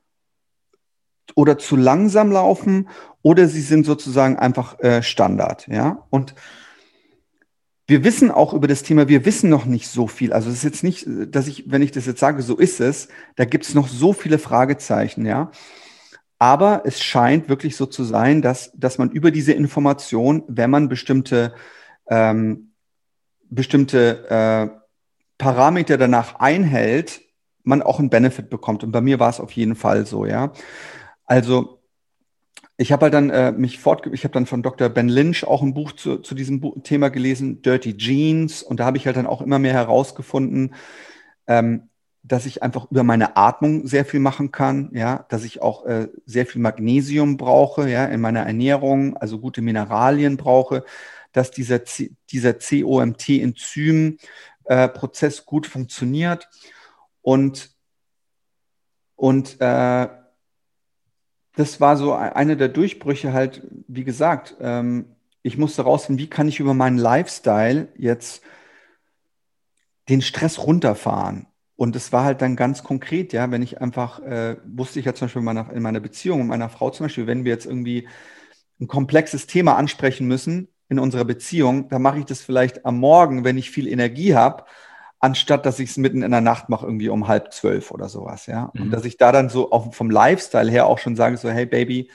oder zu langsam laufen oder sie sind sozusagen einfach Standard, ja. Und wir wissen auch über das Thema, wir wissen noch nicht so viel. Also es ist jetzt nicht, dass ich, wenn ich das jetzt sage, so ist es, da gibt es noch so viele Fragezeichen, ja. Aber es scheint wirklich so zu sein, dass man über diese Information, wenn man ähm, bestimmte Parameter danach einhält, man auch einen Benefit bekommt. Und bei mir war es auf jeden Fall so, ja. Also ich habe halt dann ich habe dann von Dr. Ben Lynch auch ein Buch zu diesem Thema gelesen, Dirty Genes, und da habe ich halt dann auch immer mehr herausgefunden, ähm, dass ich einfach über meine Atmung sehr viel machen kann, ja, dass ich auch sehr viel Magnesium brauche, ja, in meiner Ernährung, also gute Mineralien brauche, dass dieser COMT-Enzym-Prozess gut funktioniert und und das war so eine der Durchbrüche halt, wie gesagt, ich musste rausfinden, wie kann ich über meinen Lifestyle jetzt den Stress runterfahren. Und es war halt dann ganz konkret, ja, wenn ich einfach, wusste ich ja zum Beispiel in meiner Beziehung mit meiner Frau zum Beispiel, wenn wir jetzt irgendwie ein komplexes Thema ansprechen müssen in unserer Beziehung, dann mache ich das vielleicht am Morgen, wenn ich viel Energie habe, anstatt dass ich es mitten in der Nacht mache, irgendwie um 11:30 oder sowas, ja. Und Mhm. dass ich da dann so vom Lifestyle her auch schon sage, so, hey Baby,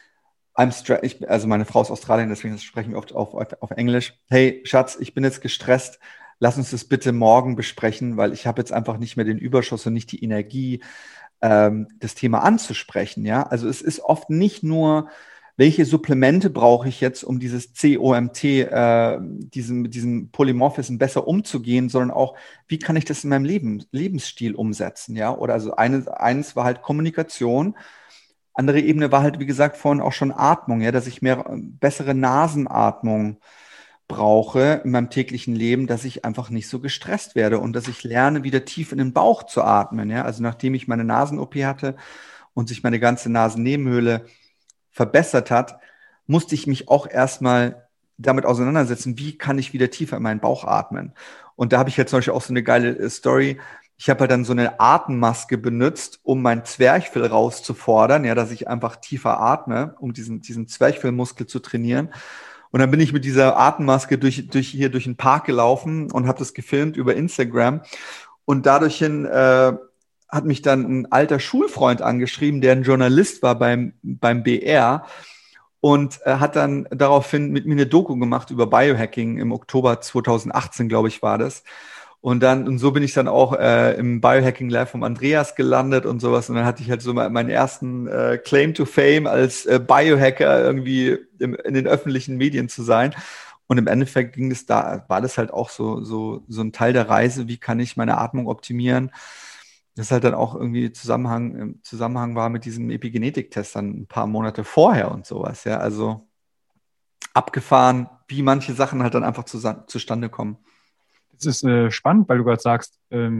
also meine Frau ist Australierin, deswegen sprechen wir oft auf Englisch. Hey Schatz, ich bin jetzt gestresst. Lass uns das bitte morgen besprechen, weil ich habe jetzt einfach nicht mehr den Überschuss und nicht die Energie, das Thema anzusprechen. Ja, also es ist oft nicht nur, welche Supplemente brauche ich jetzt, um dieses COMT, mit diesem Polymorphism besser umzugehen, sondern auch, wie kann ich das in meinem Lebensstil umsetzen? Ja, oder also eines war halt Kommunikation. Andere Ebene war halt, wie gesagt, vorhin auch schon Atmung, ja, dass ich mehr bessere Nasenatmung brauche in meinem täglichen Leben, dass ich einfach nicht so gestresst werde und dass ich lerne, wieder tief in den Bauch zu atmen. Ja? Also nachdem ich meine Nasen-OP hatte und sich meine ganze Nasennebenhöhle verbessert hat, musste ich mich auch erstmal damit auseinandersetzen, wie kann ich wieder tiefer in meinen Bauch atmen. Und da habe ich jetzt zum Beispiel auch so eine geile Story. Ich habe halt dann so eine Atemmaske benutzt, um mein Zwerchfell rauszufordern, ja, dass ich einfach tiefer atme, um diesen Zwerchfellmuskel zu trainieren. Und dann bin ich mit dieser Atemmaske durch den Park gelaufen und habe das gefilmt über Instagram. Und dadurch hat mich dann ein alter Schulfreund angeschrieben, der ein Journalist war beim BR und hat dann daraufhin mit mir eine Doku gemacht über Biohacking im Oktober 2018, glaube ich, war das. Und so bin ich dann auch im Biohacking Lab vom Andreas gelandet und sowas. Und dann hatte ich halt so meinen ersten Claim to Fame als Biohacker irgendwie in den öffentlichen Medien zu sein. Und im Endeffekt war das halt auch so ein Teil der Reise. Wie kann ich meine Atmung optimieren? Das halt dann auch irgendwie im Zusammenhang war mit diesem Epigenetik-Test dann ein paar Monate vorher und sowas. Ja, also abgefahren, wie manche Sachen halt dann einfach zustande kommen. Das ist spannend, weil du gerade sagst,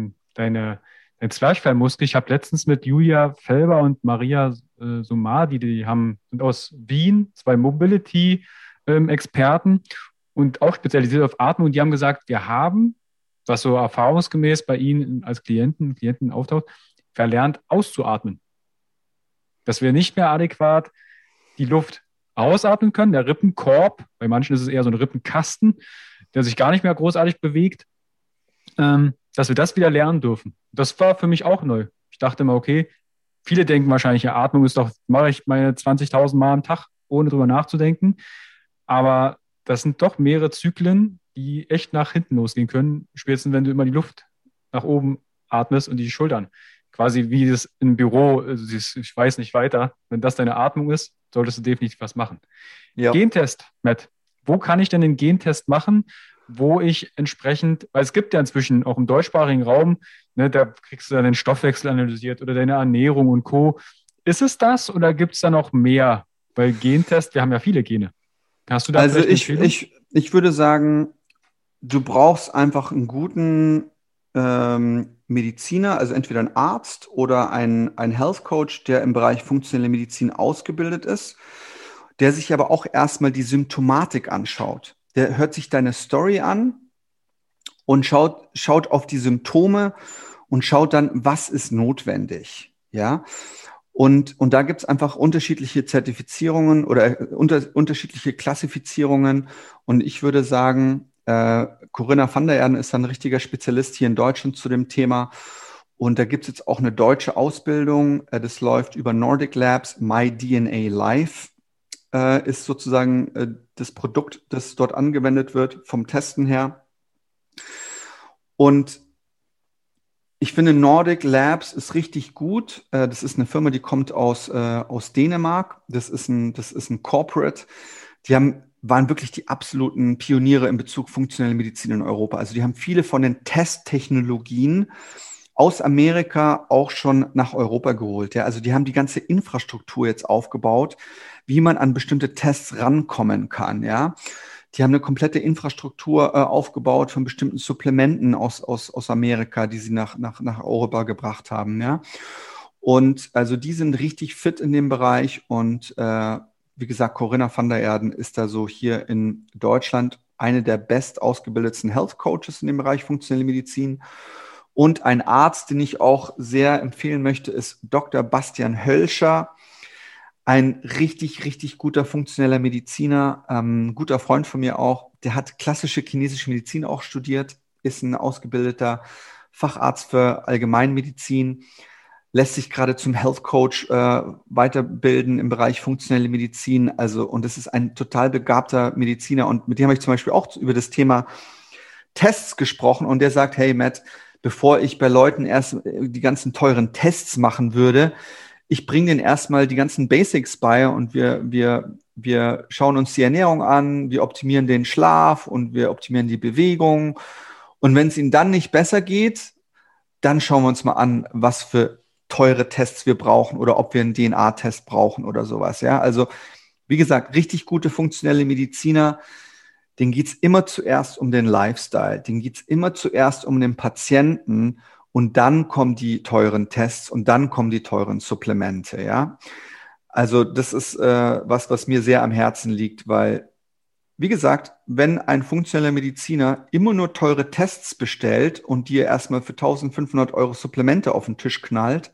dein Zwerchfellmuskel. Ich habe letztens mit Julia Felber und Maria Sumadi, sind aus Wien, zwei Mobility-Experten und auch spezialisiert auf Atmung. Und die haben gesagt, wir haben was so erfahrungsgemäß bei Ihnen als Klienten auftaucht, verlernt auszuatmen. Dass wir nicht mehr adäquat die Luft ausatmen können. Der Rippenkorb, bei manchen ist es eher so ein Rippenkasten, der sich gar nicht mehr großartig bewegt, dass wir das wieder lernen dürfen. Das war für mich auch neu. Ich dachte immer, okay, viele denken wahrscheinlich, ja, Atmung ist doch, mache ich meine 20.000 Mal am Tag, ohne drüber nachzudenken. Aber das sind doch mehrere Zyklen, die echt nach hinten losgehen können, spätestens wenn du immer die Luft nach oben atmest und die Schultern. Quasi wie das im Büro, also ich weiß nicht weiter, wenn das deine Atmung ist, solltest du definitiv was machen. Ja. Gentest, Matt. Wo kann ich denn den Gentest machen, wo ich entsprechend, weil es gibt ja inzwischen auch im deutschsprachigen Raum, ne, da kriegst du dann den Stoffwechsel analysiert oder deine Ernährung und Co. Ist es das oder gibt es da noch mehr? Weil Gentest, wir haben ja viele Gene. Hast du da Also vielleicht eine Empfehlung? ich würde sagen, du brauchst einfach einen guten Mediziner, also entweder ein Arzt oder ein Health Coach, der im Bereich funktionelle Medizin ausgebildet ist, der sich aber auch erstmal die Symptomatik anschaut. Der hört sich deine Story an und schaut auf die Symptome und schaut dann, was ist notwendig. Ja. Und da gibt es einfach unterschiedliche Zertifizierungen oder unterschiedliche Klassifizierungen. Und ich würde sagen, Corinna van der Erden ist ein richtiger Spezialist hier in Deutschland zu dem Thema. Und da gibt es jetzt auch eine deutsche Ausbildung. Das läuft über Nordic Labs. MyDNA Live ist sozusagen das Produkt, das dort angewendet wird, vom Testen her. Und ich finde, Nordic Labs ist richtig gut. Das ist eine Firma, die kommt aus Dänemark. Das ist ein Corporate. Waren wirklich die absoluten Pioniere in Bezug funktionelle Medizin in Europa. Also die haben viele von den Testtechnologien aus Amerika auch schon nach Europa geholt. Ja? Also die haben die ganze Infrastruktur jetzt aufgebaut, wie man an bestimmte Tests rankommen kann. Ja? Die haben eine komplette Infrastruktur aufgebaut von bestimmten Supplementen aus Amerika, die sie nach Europa gebracht haben. Ja? Und also die sind richtig fit in dem Bereich. Und wie gesagt, Corinna van der Erden ist da so hier in Deutschland eine der best ausgebildetsten Health Coaches in dem Bereich funktionelle Medizin. Und ein Arzt, den ich auch sehr empfehlen möchte, ist Dr. Bastian Hölscher. Ein richtig, richtig guter funktioneller Mediziner, guter Freund von mir auch. Der hat klassische chinesische Medizin auch studiert, ist ein ausgebildeter Facharzt für Allgemeinmedizin, lässt sich gerade zum Health Coach weiterbilden im Bereich funktionelle Medizin. Also, und es ist ein total begabter Mediziner. Und mit dem habe ich zum Beispiel auch über das Thema Tests gesprochen. Und der sagt, hey Matt, bevor ich bei Leuten erst die ganzen teuren Tests machen würde, ich bringe denen erstmal die ganzen Basics bei und wir schauen uns die Ernährung an, wir optimieren den Schlaf und wir optimieren die Bewegung. Und wenn es ihnen dann nicht besser geht, dann schauen wir uns mal an, was für teure Tests wir brauchen oder ob wir einen DNA-Test brauchen oder sowas. Ja, also wie gesagt, richtig gute funktionelle Mediziner, denen geht es immer zuerst um den Lifestyle, denen geht es immer zuerst um den Patienten und dann kommen die teuren Tests und dann kommen die teuren Supplemente. Ja, also das ist was mir sehr am Herzen liegt, weil wie gesagt, wenn ein funktioneller Mediziner immer nur teure Tests bestellt und dir erstmal für 1.500 Euro Supplemente auf den Tisch knallt.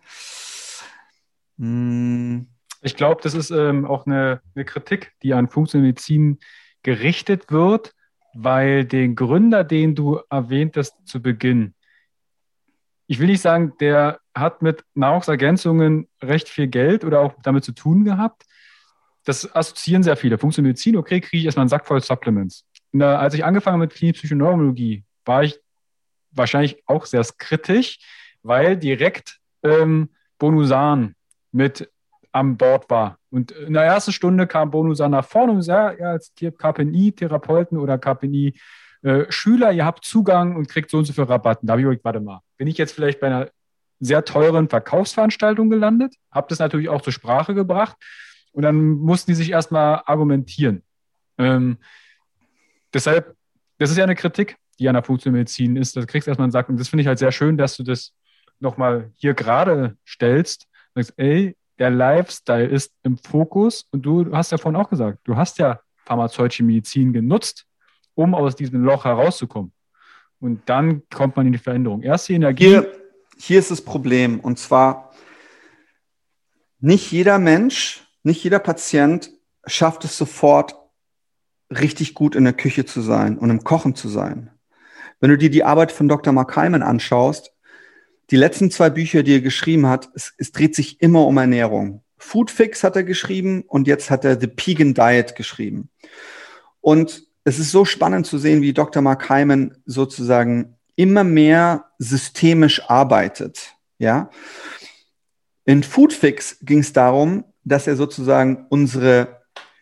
Ich glaube, das ist auch eine Kritik, die an funktionelle Medizin gerichtet wird, weil den Gründer, den du erwähntest zu Beginn, ich will nicht sagen, der hat mit Nahrungsergänzungen recht viel Geld oder auch damit zu tun gehabt. Das assoziieren sehr viele. Funktionelle Medizin, okay, kriege ich erstmal einen Sack voll Supplements. Als ich angefangen habe mit Klinische Psychoneurologie, war ich wahrscheinlich auch sehr kritisch, weil direkt Bonusan mit an Bord war. Und in der ersten Stunde kam Bonusan nach vorne und sagte, ja, als KPNI-Therapeuten oder KPNI-Schüler, ihr habt Zugang und kriegt so und so viel Rabatten. Da habe ich gesagt, warte mal, bin ich jetzt vielleicht bei einer sehr teuren Verkaufsveranstaltung gelandet? Habe das natürlich auch zur Sprache gebracht. Und dann mussten die sich erstmal argumentieren. Deshalb, das ist ja eine Kritik, die an der funktionellen Medizin ist. Da kriegst du erstmal einen Sack. Und das finde ich halt sehr schön, dass du das nochmal hier gerade stellst. Du sagst, ey, der Lifestyle ist im Fokus. Und du hast ja vorhin auch gesagt, du hast ja pharmazeutische Medizin genutzt, um aus diesem Loch herauszukommen. Und dann kommt man in die Veränderung. Erst die Energie. Hier ist das Problem. Und zwar, nicht jeder Mensch, nicht jeder Patient schafft es sofort, richtig gut in der Küche zu sein und im Kochen zu sein. Wenn du dir die Arbeit von Dr. Mark Hyman anschaust, die letzten 2 Bücher, die er geschrieben hat, es dreht sich immer um Ernährung. Food Fix hat er geschrieben und jetzt hat er The Pegan Diet geschrieben. Und es ist so spannend zu sehen, wie Dr. Mark Hyman sozusagen immer mehr systemisch arbeitet. Ja? In Food Fix ging es darum, dass er sozusagen unsere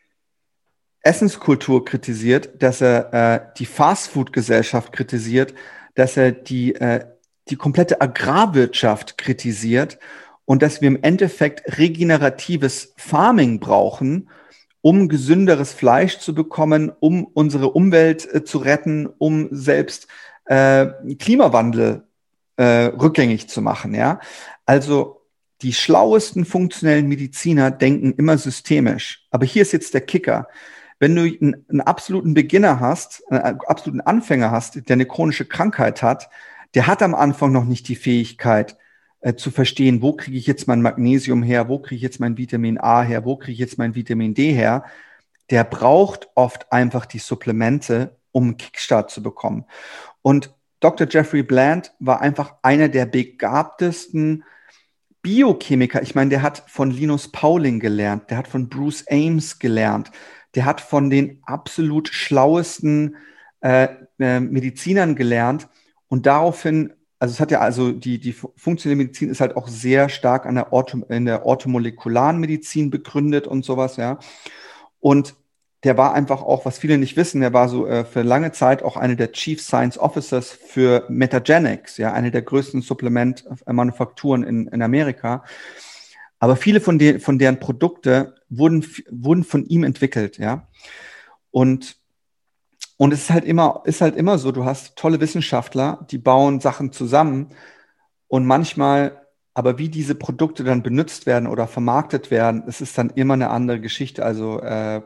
Essenskultur kritisiert, dass er die Fastfood-Gesellschaft kritisiert, dass er die komplette Agrarwirtschaft kritisiert und dass wir im Endeffekt regeneratives Farming brauchen, um gesünderes Fleisch zu bekommen, um unsere Umwelt zu retten, um selbst Klimawandel rückgängig zu machen. Ja? Also die schlauesten funktionellen Mediziner denken immer systemisch. Aber hier ist jetzt der Kicker. Wenn du einen absoluten Beginner hast, einen absoluten Anfänger hast, der eine chronische Krankheit hat, der hat am Anfang noch nicht die Fähigkeit zu verstehen, wo kriege ich jetzt mein Magnesium her, wo kriege ich jetzt mein Vitamin A her, wo kriege ich jetzt mein Vitamin D her. Der braucht oft einfach die Supplemente, um einen Kickstart zu bekommen. Und Dr. Jeffrey Bland war einfach einer der begabtesten Biochemiker. Ich meine, der hat von Linus Pauling gelernt, der hat von Bruce Ames gelernt, der hat von den absolut schlauesten Medizinern gelernt und daraufhin, also es hat ja also die funktionelle Medizin ist halt auch sehr stark in der orthomolekularen Medizin begründet und sowas, ja. Und der war einfach auch, was viele nicht wissen, der war so für lange Zeit auch einer der Chief Science Officers für Metagenics, ja, eine der größten Supplement-Manufakturen in Amerika. Aber viele von deren Produkte wurden von ihm entwickelt, ja. Und es ist halt immer so, du hast tolle Wissenschaftler, die bauen Sachen zusammen und manchmal, aber wie diese Produkte dann benutzt werden oder vermarktet werden, es ist dann immer eine andere Geschichte. Also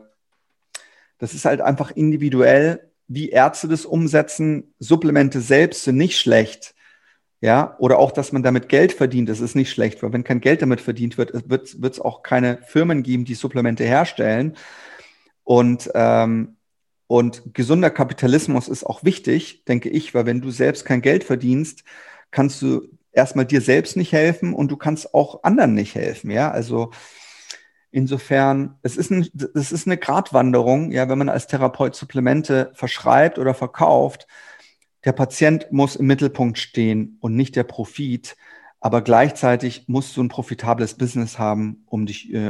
das ist halt einfach individuell, wie Ärzte das umsetzen. Supplemente selbst sind nicht schlecht, ja, oder auch, dass man damit Geld verdient, das ist nicht schlecht, weil wenn kein Geld damit verdient wird es auch keine Firmen geben, die Supplemente herstellen. Und gesunder Kapitalismus ist auch wichtig, denke ich, weil wenn du selbst kein Geld verdienst, kannst du erstmal dir selbst nicht helfen und du kannst auch anderen nicht helfen, ja, also insofern, es ist eine Gratwanderung, ja, wenn man als Therapeut Supplemente verschreibt oder verkauft. Der Patient muss im Mittelpunkt stehen und nicht der Profit. Aber gleichzeitig musst du ein profitables Business haben, um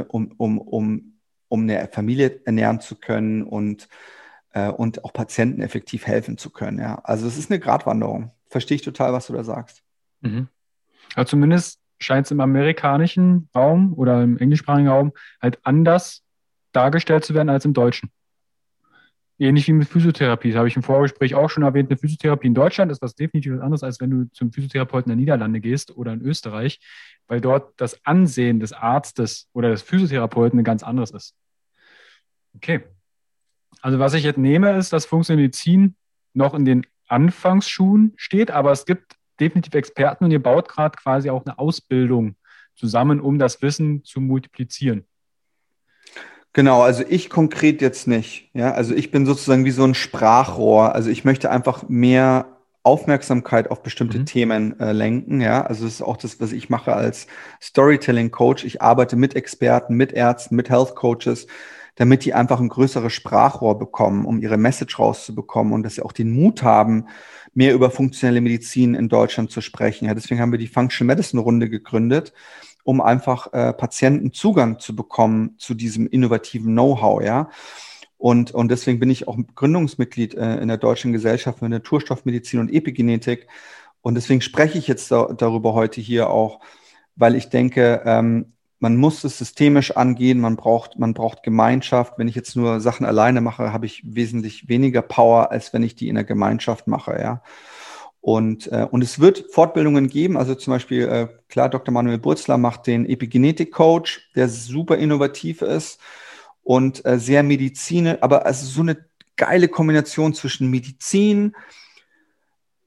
eine Familie ernähren zu können und auch Patienten effektiv helfen zu können. Ja. Also es ist eine Gratwanderung. Verstehe ich total, was du da sagst. Mhm. Also zumindest scheint es im amerikanischen Raum oder im englischsprachigen Raum halt anders dargestellt zu werden als im Deutschen. Ähnlich wie mit Physiotherapie. Das habe ich im Vorgespräch auch schon erwähnt. Eine Physiotherapie in Deutschland ist was definitiv was anderes, als wenn du zum Physiotherapeuten der Niederlande gehst oder in Österreich, weil dort das Ansehen des Arztes oder des Physiotherapeuten ein ganz anderes ist. Okay. Also was ich jetzt nehme, ist, dass funktionelle Medizin noch in den Anfangsschuhen steht, aber es gibt definitiv Experten und ihr baut gerade quasi auch eine Ausbildung zusammen, um das Wissen zu multiplizieren. Genau, also ich konkret jetzt nicht. Ja, also ich bin sozusagen wie so ein Sprachrohr. Also ich möchte einfach mehr Aufmerksamkeit auf bestimmte Themen lenken. Ja, also das ist auch das, was ich mache als Storytelling-Coach. Ich arbeite mit Experten, mit Ärzten, mit Health Coaches, damit die einfach ein größeres Sprachrohr bekommen, um ihre Message rauszubekommen und dass sie auch den Mut haben, mehr über funktionelle Medizin in Deutschland zu sprechen. Ja, deswegen haben wir die Functional Medicine Runde gegründet, um einfach Patienten Zugang zu bekommen zu diesem innovativen Know-how, ja. Und deswegen bin ich auch Gründungsmitglied in der Deutschen Gesellschaft für Naturstoffmedizin und Epigenetik. Und deswegen spreche ich jetzt darüber heute hier auch, weil ich denke, man muss es systemisch angehen, man braucht Gemeinschaft. Wenn ich jetzt nur Sachen alleine mache, habe ich wesentlich weniger Power, als wenn ich die in der Gemeinschaft mache, ja. Und es wird Fortbildungen geben, also zum Beispiel, klar, Dr. Manuel Burzler macht den Epigenetik-Coach, der super innovativ ist und sehr aber also so eine geile Kombination zwischen Medizin,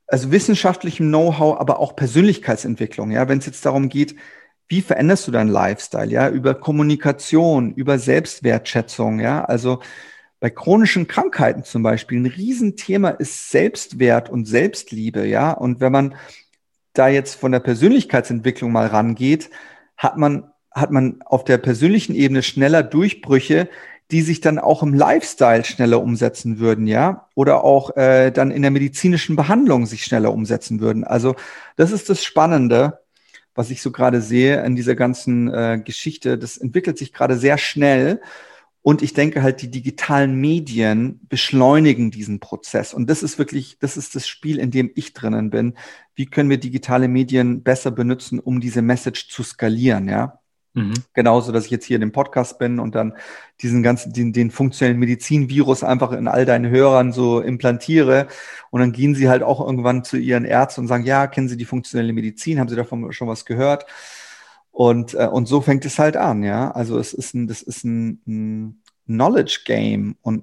also wissenschaftlichem Know-how, aber auch Persönlichkeitsentwicklung. Ja, wenn es jetzt darum geht, wie veränderst du deinen Lifestyle? Ja, über Kommunikation, über Selbstwertschätzung. Ja, also bei chronischen Krankheiten zum Beispiel ein Riesenthema ist Selbstwert und Selbstliebe. Ja, und wenn man da jetzt von der Persönlichkeitsentwicklung mal rangeht, hat man auf der persönlichen Ebene schneller Durchbrüche, die sich dann auch im Lifestyle schneller umsetzen würden, ja, oder auch dann in der medizinischen Behandlung sich schneller umsetzen würden. Also das ist das Spannende, was ich so gerade sehe in dieser ganzen Geschichte. Das entwickelt sich gerade sehr schnell. Und ich denke halt, die digitalen Medien beschleunigen diesen Prozess. Und das ist wirklich, das ist das Spiel, in dem ich drinnen bin. Wie können wir digitale Medien besser benutzen, um diese Message zu skalieren, ja? Genauso, dass ich jetzt hier in dem Podcast bin und dann diesen ganzen, den funktionellen Medizinvirus einfach in all deinen Hörern so implantiere. Und dann gehen sie halt auch irgendwann zu ihren Ärzten und sagen, ja, kennen Sie die funktionelle Medizin? Haben Sie davon schon was gehört? Und so fängt es halt an, ja. Also das ist ein Knowledge Game und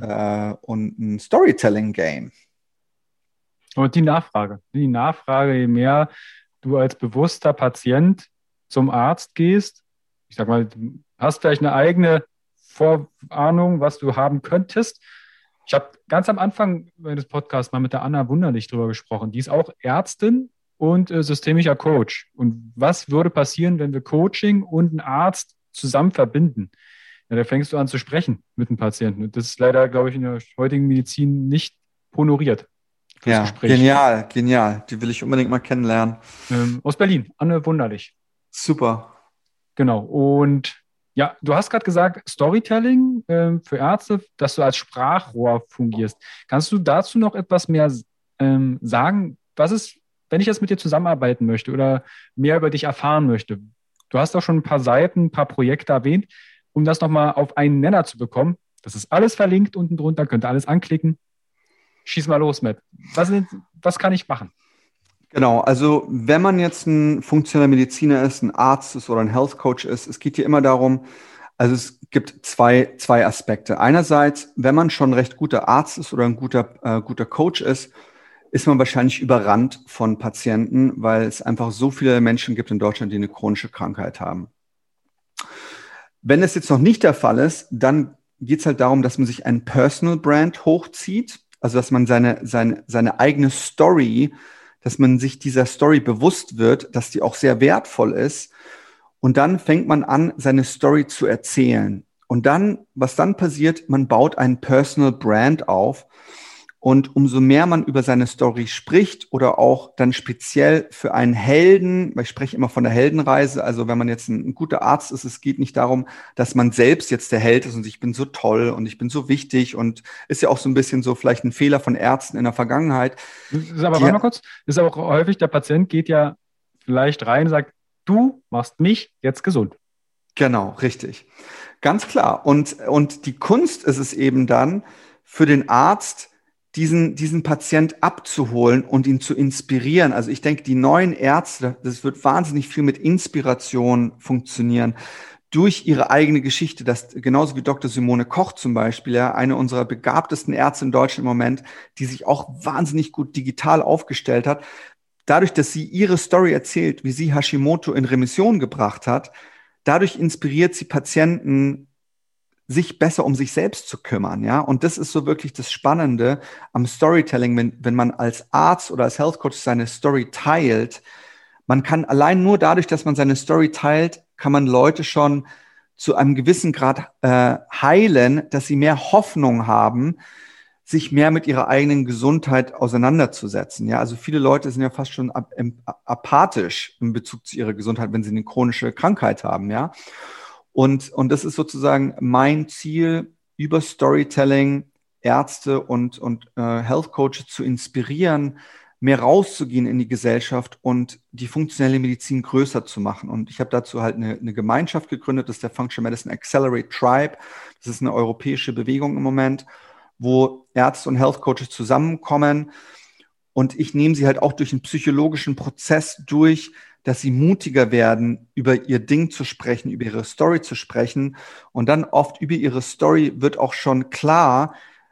ein Storytelling Game. Und die Nachfrage, je mehr du als bewusster Patient zum Arzt gehst, ich sag mal, du hast vielleicht eine eigene Vorahnung, was du haben könntest. Ich habe ganz am Anfang des Podcasts mal mit der Anna Wunderlich drüber gesprochen. Die ist auch Ärztin und systemischer Coach. Und was würde passieren, wenn wir Coaching und einen Arzt zusammen verbinden? Ja, da fängst du an zu sprechen mit dem Patienten. Und das ist leider, glaube ich, in der heutigen Medizin nicht honoriert. Ja, Gespräch. genial. Die will ich unbedingt mal kennenlernen. Aus Berlin, Anne Wunderlich. Super. Genau. Und ja, du hast gerade gesagt, Storytelling für Ärzte, dass du als Sprachrohr fungierst. Kannst du dazu noch etwas mehr sagen? Was ist, wenn ich jetzt mit dir zusammenarbeiten möchte oder mehr über dich erfahren möchte? Du hast auch schon ein paar Seiten, ein paar Projekte erwähnt, um das nochmal auf einen Nenner zu bekommen. Das ist alles verlinkt unten drunter, könnt ihr alles anklicken. Schieß mal los, Matt. Was kann ich machen? Genau, also wenn man jetzt ein funktioneller Mediziner ist, ein Arzt ist oder ein Health Coach ist, es geht hier immer darum, also es gibt zwei Aspekte. Einerseits, wenn man schon ein recht guter Arzt ist oder ein guter Coach ist man wahrscheinlich überrannt von Patienten, weil es einfach so viele Menschen gibt in Deutschland, die eine chronische Krankheit haben. Wenn es jetzt noch nicht der Fall ist, dann geht es halt darum, dass man sich ein Personal Brand hochzieht, also dass man seine eigene Story, dass man sich dieser Story bewusst wird, dass die auch sehr wertvoll ist. Und dann fängt man an, seine Story zu erzählen. Und dann, was dann passiert, man baut einen Personal Brand auf. Und umso mehr man über seine Story spricht oder auch dann speziell für einen Helden, weil ich spreche immer von der Heldenreise, also wenn man jetzt ein guter Arzt ist, es geht nicht darum, dass man selbst jetzt der Held ist und ich bin so toll und ich bin so wichtig und ist ja auch so ein bisschen so vielleicht ein Fehler von Ärzten in der Vergangenheit. Aber warte mal kurz, ist aber auch häufig, der Patient geht ja vielleicht rein und sagt, du machst mich jetzt gesund. Genau, richtig. Ganz klar. Und die Kunst ist es eben dann für den Arzt, diesen Patient abzuholen und ihn zu inspirieren. Also ich denke, die neuen Ärzte, das wird wahnsinnig viel mit Inspiration funktionieren durch ihre eigene Geschichte. Das genauso wie Dr. Simone Koch zum Beispiel, ja, eine unserer begabtesten Ärzte in Deutschland im Moment, die sich auch wahnsinnig gut digital aufgestellt hat. Dadurch, dass sie ihre Story erzählt, wie sie Hashimoto in Remission gebracht hat, dadurch inspiriert sie Patienten, sich besser um sich selbst zu kümmern, ja. Und das ist so wirklich das Spannende am Storytelling, wenn man als Arzt oder als Health Coach seine Story teilt. Man kann allein nur dadurch, dass man seine Story teilt, kann man Leute schon zu einem gewissen Grad heilen, dass sie mehr Hoffnung haben, sich mehr mit ihrer eigenen Gesundheit auseinanderzusetzen. Ja, also viele Leute sind ja fast schon apathisch in Bezug zu ihrer Gesundheit, wenn sie eine chronische Krankheit haben, ja. Und das ist sozusagen mein Ziel, über Storytelling Ärzte und Health Coaches zu inspirieren, mehr rauszugehen in die Gesellschaft und die funktionelle Medizin größer zu machen. Und ich habe dazu halt eine Gemeinschaft gegründet, das ist der Functional Medicine Accelerate Tribe. Das ist eine europäische Bewegung im Moment, wo Ärzte und Health Coaches zusammenkommen. Und ich nehme sie halt auch durch einen psychologischen Prozess durch, dass sie mutiger werden, über ihr Ding zu sprechen, über ihre Story zu sprechen. Und dann oft über ihre Story wird auch schon klar,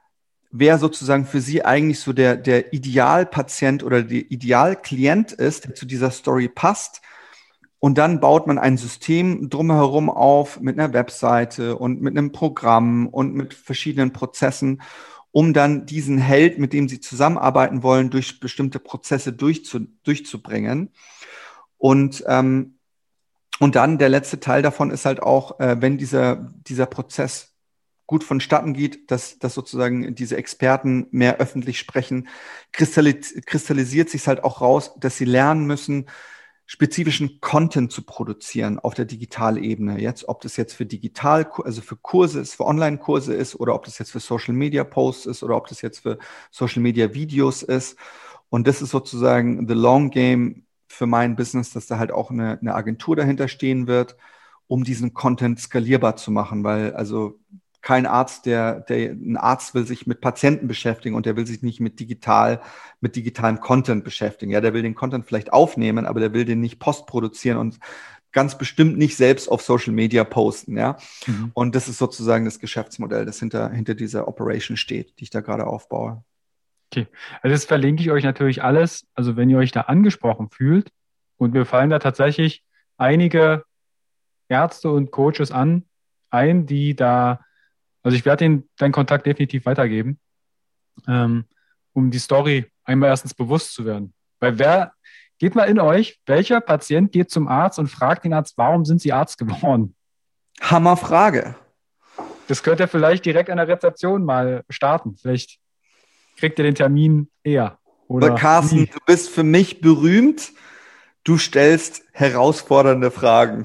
wer sozusagen für Sie eigentlich so der Idealpatient oder der Idealklient ist, der zu dieser Story passt. Und dann baut man ein System drumherum auf mit einer Webseite und mit einem Programm und mit verschiedenen Prozessen, um dann diesen Held, mit dem Sie zusammenarbeiten wollen, durch bestimmte Prozesse durchzubringen. Und dann der letzte Teil davon ist halt auch, wenn dieser Prozess gut vonstatten geht, dass sozusagen diese Experten mehr öffentlich sprechen, kristallisiert sich halt auch raus, dass sie lernen müssen, spezifischen Content zu produzieren auf der Digitalebene. Jetzt, ob das jetzt für also für Kurse ist, für Online-Kurse ist, oder ob das jetzt für Social-Media-Posts ist, oder ob das jetzt für Social-Media-Videos ist. Und das ist sozusagen the long game für mein Business, dass da halt auch eine Agentur dahinter stehen wird, um diesen Content skalierbar zu machen, weil also kein Arzt, ein Arzt will sich mit Patienten beschäftigen und der will sich nicht mit digitalem Content beschäftigen. Ja, der will den Content vielleicht aufnehmen, aber der will den nicht postproduzieren und ganz bestimmt nicht selbst auf Social Media posten. Ja, Und das ist sozusagen das Geschäftsmodell, das hinter dieser Operation steht, die ich da gerade aufbaue. Okay, also das verlinke ich euch natürlich alles. Also wenn ihr euch da angesprochen fühlt, und mir fallen da tatsächlich einige Ärzte und Coaches ein, die da, also ich werde deinen Kontakt definitiv weitergeben, um die Story einmal erstens bewusst zu werden. Weil geht mal in euch, welcher Patient geht zum Arzt und fragt den Arzt, warum sind Sie Arzt geworden? Hammerfrage. Das könnt ihr vielleicht direkt an der Rezeption mal starten. Vielleicht kriegt ihr den Termin eher. Oder Carsten, du bist für mich berühmt. Du stellst herausfordernde Fragen.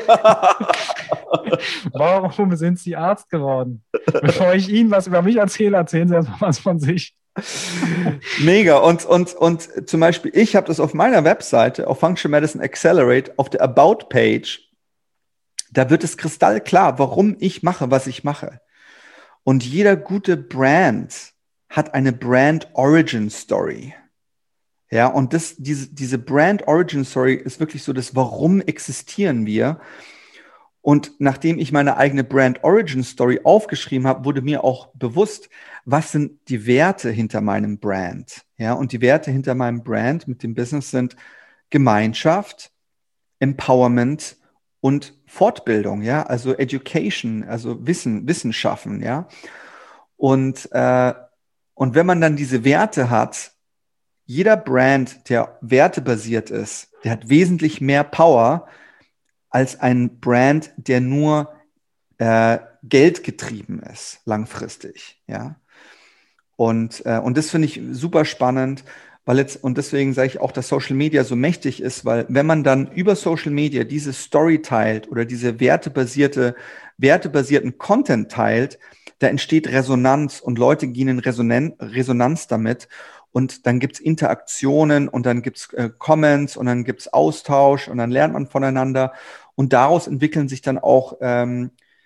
Warum sind Sie Arzt geworden? Bevor ich Ihnen was über mich erzähle, erzählen Sie erstmal was von sich. Mega. Und zum Beispiel, ich habe das auf meiner Webseite, auf Functional Medicine Accelerate, auf der About-Page, da wird es kristallklar, warum ich mache, was ich mache. Und jeder gute Brand hat eine Brand Origin Story. Ja, und diese Brand Origin Story ist wirklich so das, warum existieren wir? Und nachdem ich meine eigene Brand Origin Story aufgeschrieben habe, wurde mir auch bewusst, was sind die Werte hinter meinem Brand? Ja, und die Werte hinter meinem Brand mit dem Business sind Gemeinschaft, Empowerment und Fortbildung, ja, also Education, also Wissen schaffen, ja. Und wenn man dann diese Werte hat, jeder Brand, der wertebasiert ist, der hat wesentlich mehr Power als ein Brand, der nur geldgetrieben ist, langfristig, ja. Und das finde ich super spannend, und deswegen sage ich auch, dass Social Media so mächtig ist, weil wenn man dann über Social Media diese Story teilt oder diese wertebasierten Content teilt, da entsteht Resonanz und Leute gehen in Resonanz damit. Und dann gibt's Interaktionen und dann gibt's Comments und dann gibt's Austausch und dann lernt man voneinander. Und daraus entwickelt sich ein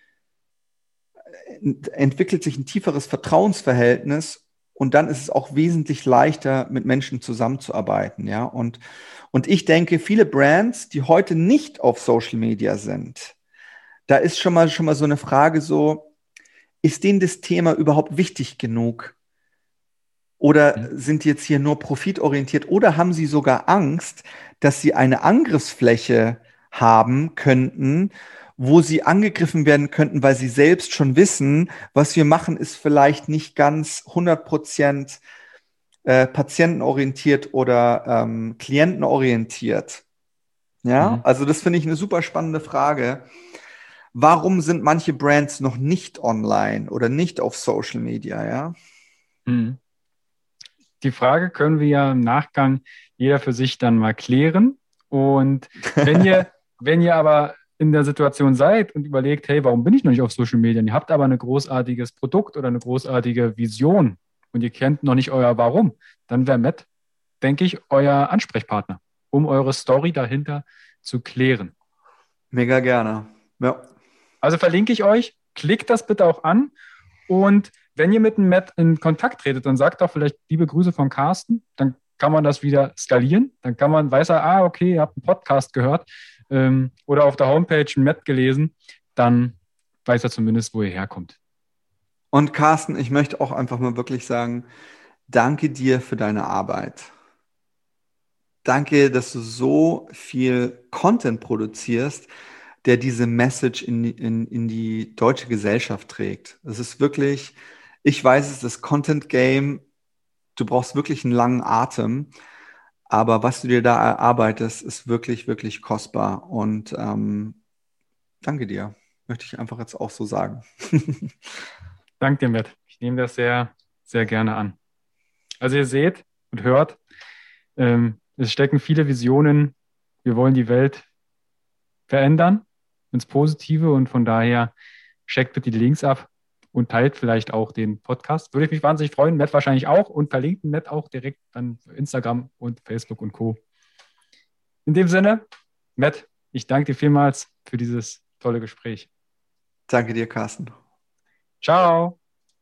tieferes Vertrauensverhältnis. Und dann ist es auch wesentlich leichter, mit Menschen zusammenzuarbeiten. Ja? Und ich denke, viele Brands, die heute nicht auf Social Media sind, da ist schon mal so eine Frage so, ist denen das Thema überhaupt wichtig genug? Oder sind die jetzt hier nur profitorientiert? Oder haben sie sogar Angst, dass sie eine Angriffsfläche haben könnten, wo sie angegriffen werden könnten, weil sie selbst schon wissen, was wir machen, ist vielleicht nicht ganz 100% patientenorientiert oder klientenorientiert. Ja, also das finde ich eine super spannende Frage. Warum sind manche Brands noch nicht online oder nicht auf Social Media, ja? Die Frage können wir ja im Nachgang jeder für sich dann mal klären. Und wenn ihr aber in der Situation seid und überlegt, hey, warum bin ich noch nicht auf Social Media? Ihr habt aber ein großartiges Produkt oder eine großartige Vision und ihr kennt noch nicht euer Warum, dann wäre Matt, denke ich, euer Ansprechpartner, um eure Story dahinter zu klären. Mega gerne. Ja. Also verlinke ich euch, klickt das bitte auch an und wenn ihr mit dem Matt in Kontakt tretet, dann sagt doch vielleicht liebe Grüße von Carsten, dann kann man das wieder skalieren, dann weiß er, okay, ihr habt einen Podcast gehört oder auf der Homepage ein Matt gelesen, dann weiß er zumindest, wo ihr herkommt. Und Carsten, ich möchte auch einfach mal wirklich sagen, danke dir für deine Arbeit. Danke, dass du so viel Content produzierst, der diese Message in die deutsche Gesellschaft trägt. Es ist wirklich, ich weiß es, das Content Game, du brauchst wirklich einen langen Atem, aber was du dir da erarbeitest, ist wirklich, wirklich kostbar. Und danke dir, möchte ich einfach jetzt auch so sagen. Danke dir, Matt. Ich nehme das sehr, sehr gerne an. Also ihr seht und hört, es stecken viele Visionen. Wir wollen die Welt verändern ins Positive und von daher checkt bitte die Links ab und teilt vielleicht auch den Podcast. Würde ich mich wahnsinnig freuen. Matt wahrscheinlich auch und verlinkt Matt auch direkt an Instagram und Facebook und Co. In dem Sinne, Matt, ich danke dir vielmals für dieses tolle Gespräch. Danke dir, Carsten. Ciao.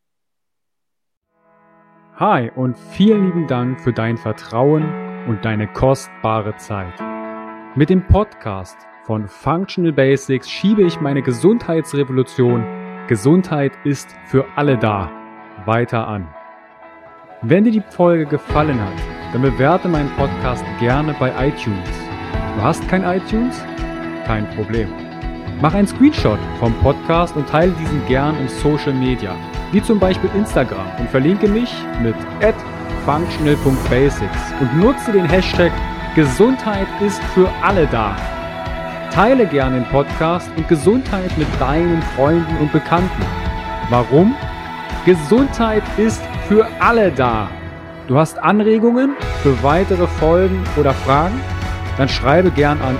Hi und vielen lieben Dank für dein Vertrauen und deine kostbare Zeit. Mit dem Podcast von Functional Basics schiebe ich meine Gesundheitsrevolution Gesundheit ist für alle da weiter an. Wenn dir die Folge gefallen hat, dann bewerte meinen Podcast gerne bei iTunes. Du hast kein iTunes? Kein Problem. Mach einen Screenshot vom Podcast und teile diesen gern in Social Media, wie zum Beispiel Instagram, und verlinke mich mit @functional.basics und nutze den Hashtag Gesundheit ist für alle da. Teile gern den Podcast und Gesundheit mit deinen Freunden und Bekannten. Warum? Gesundheit ist für alle da. Du hast Anregungen für weitere Folgen oder Fragen? Dann schreibe gern an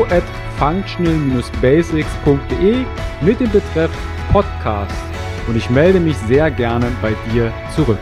info@functional-basics.de mit dem Betreff Podcast und ich melde mich sehr gerne bei dir zurück.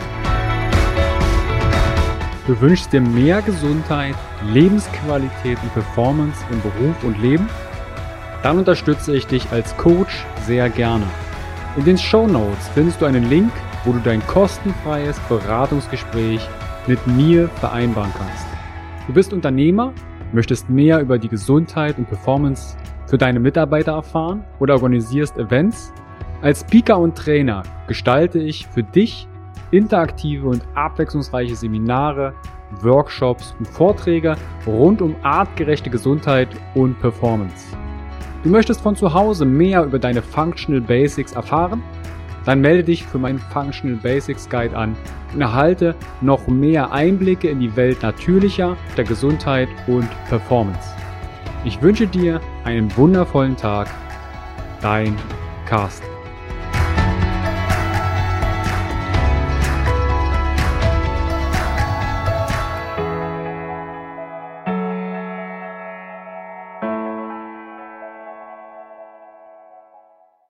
Du wünschst dir mehr Gesundheit, Lebensqualität und Performance im Beruf und Leben? Dann unterstütze ich dich als Coach sehr gerne. In den Shownotes findest du einen Link, wo du dein kostenfreies Beratungsgespräch mit mir vereinbaren kannst. Du bist Unternehmer, möchtest mehr über die Gesundheit und Performance für deine Mitarbeiter erfahren oder organisierst Events? Als Speaker und Trainer gestalte ich für dich interaktive und abwechslungsreiche Seminare, Workshops und Vorträge rund um artgerechte Gesundheit und Performance. Du möchtest von zu Hause mehr über deine Functional Basics erfahren? Dann melde dich für meinen Functional Basics Guide an und erhalte noch mehr Einblicke in die Welt natürlicher, der Gesundheit und Performance. Ich wünsche dir einen wundervollen Tag. Dein Carsten.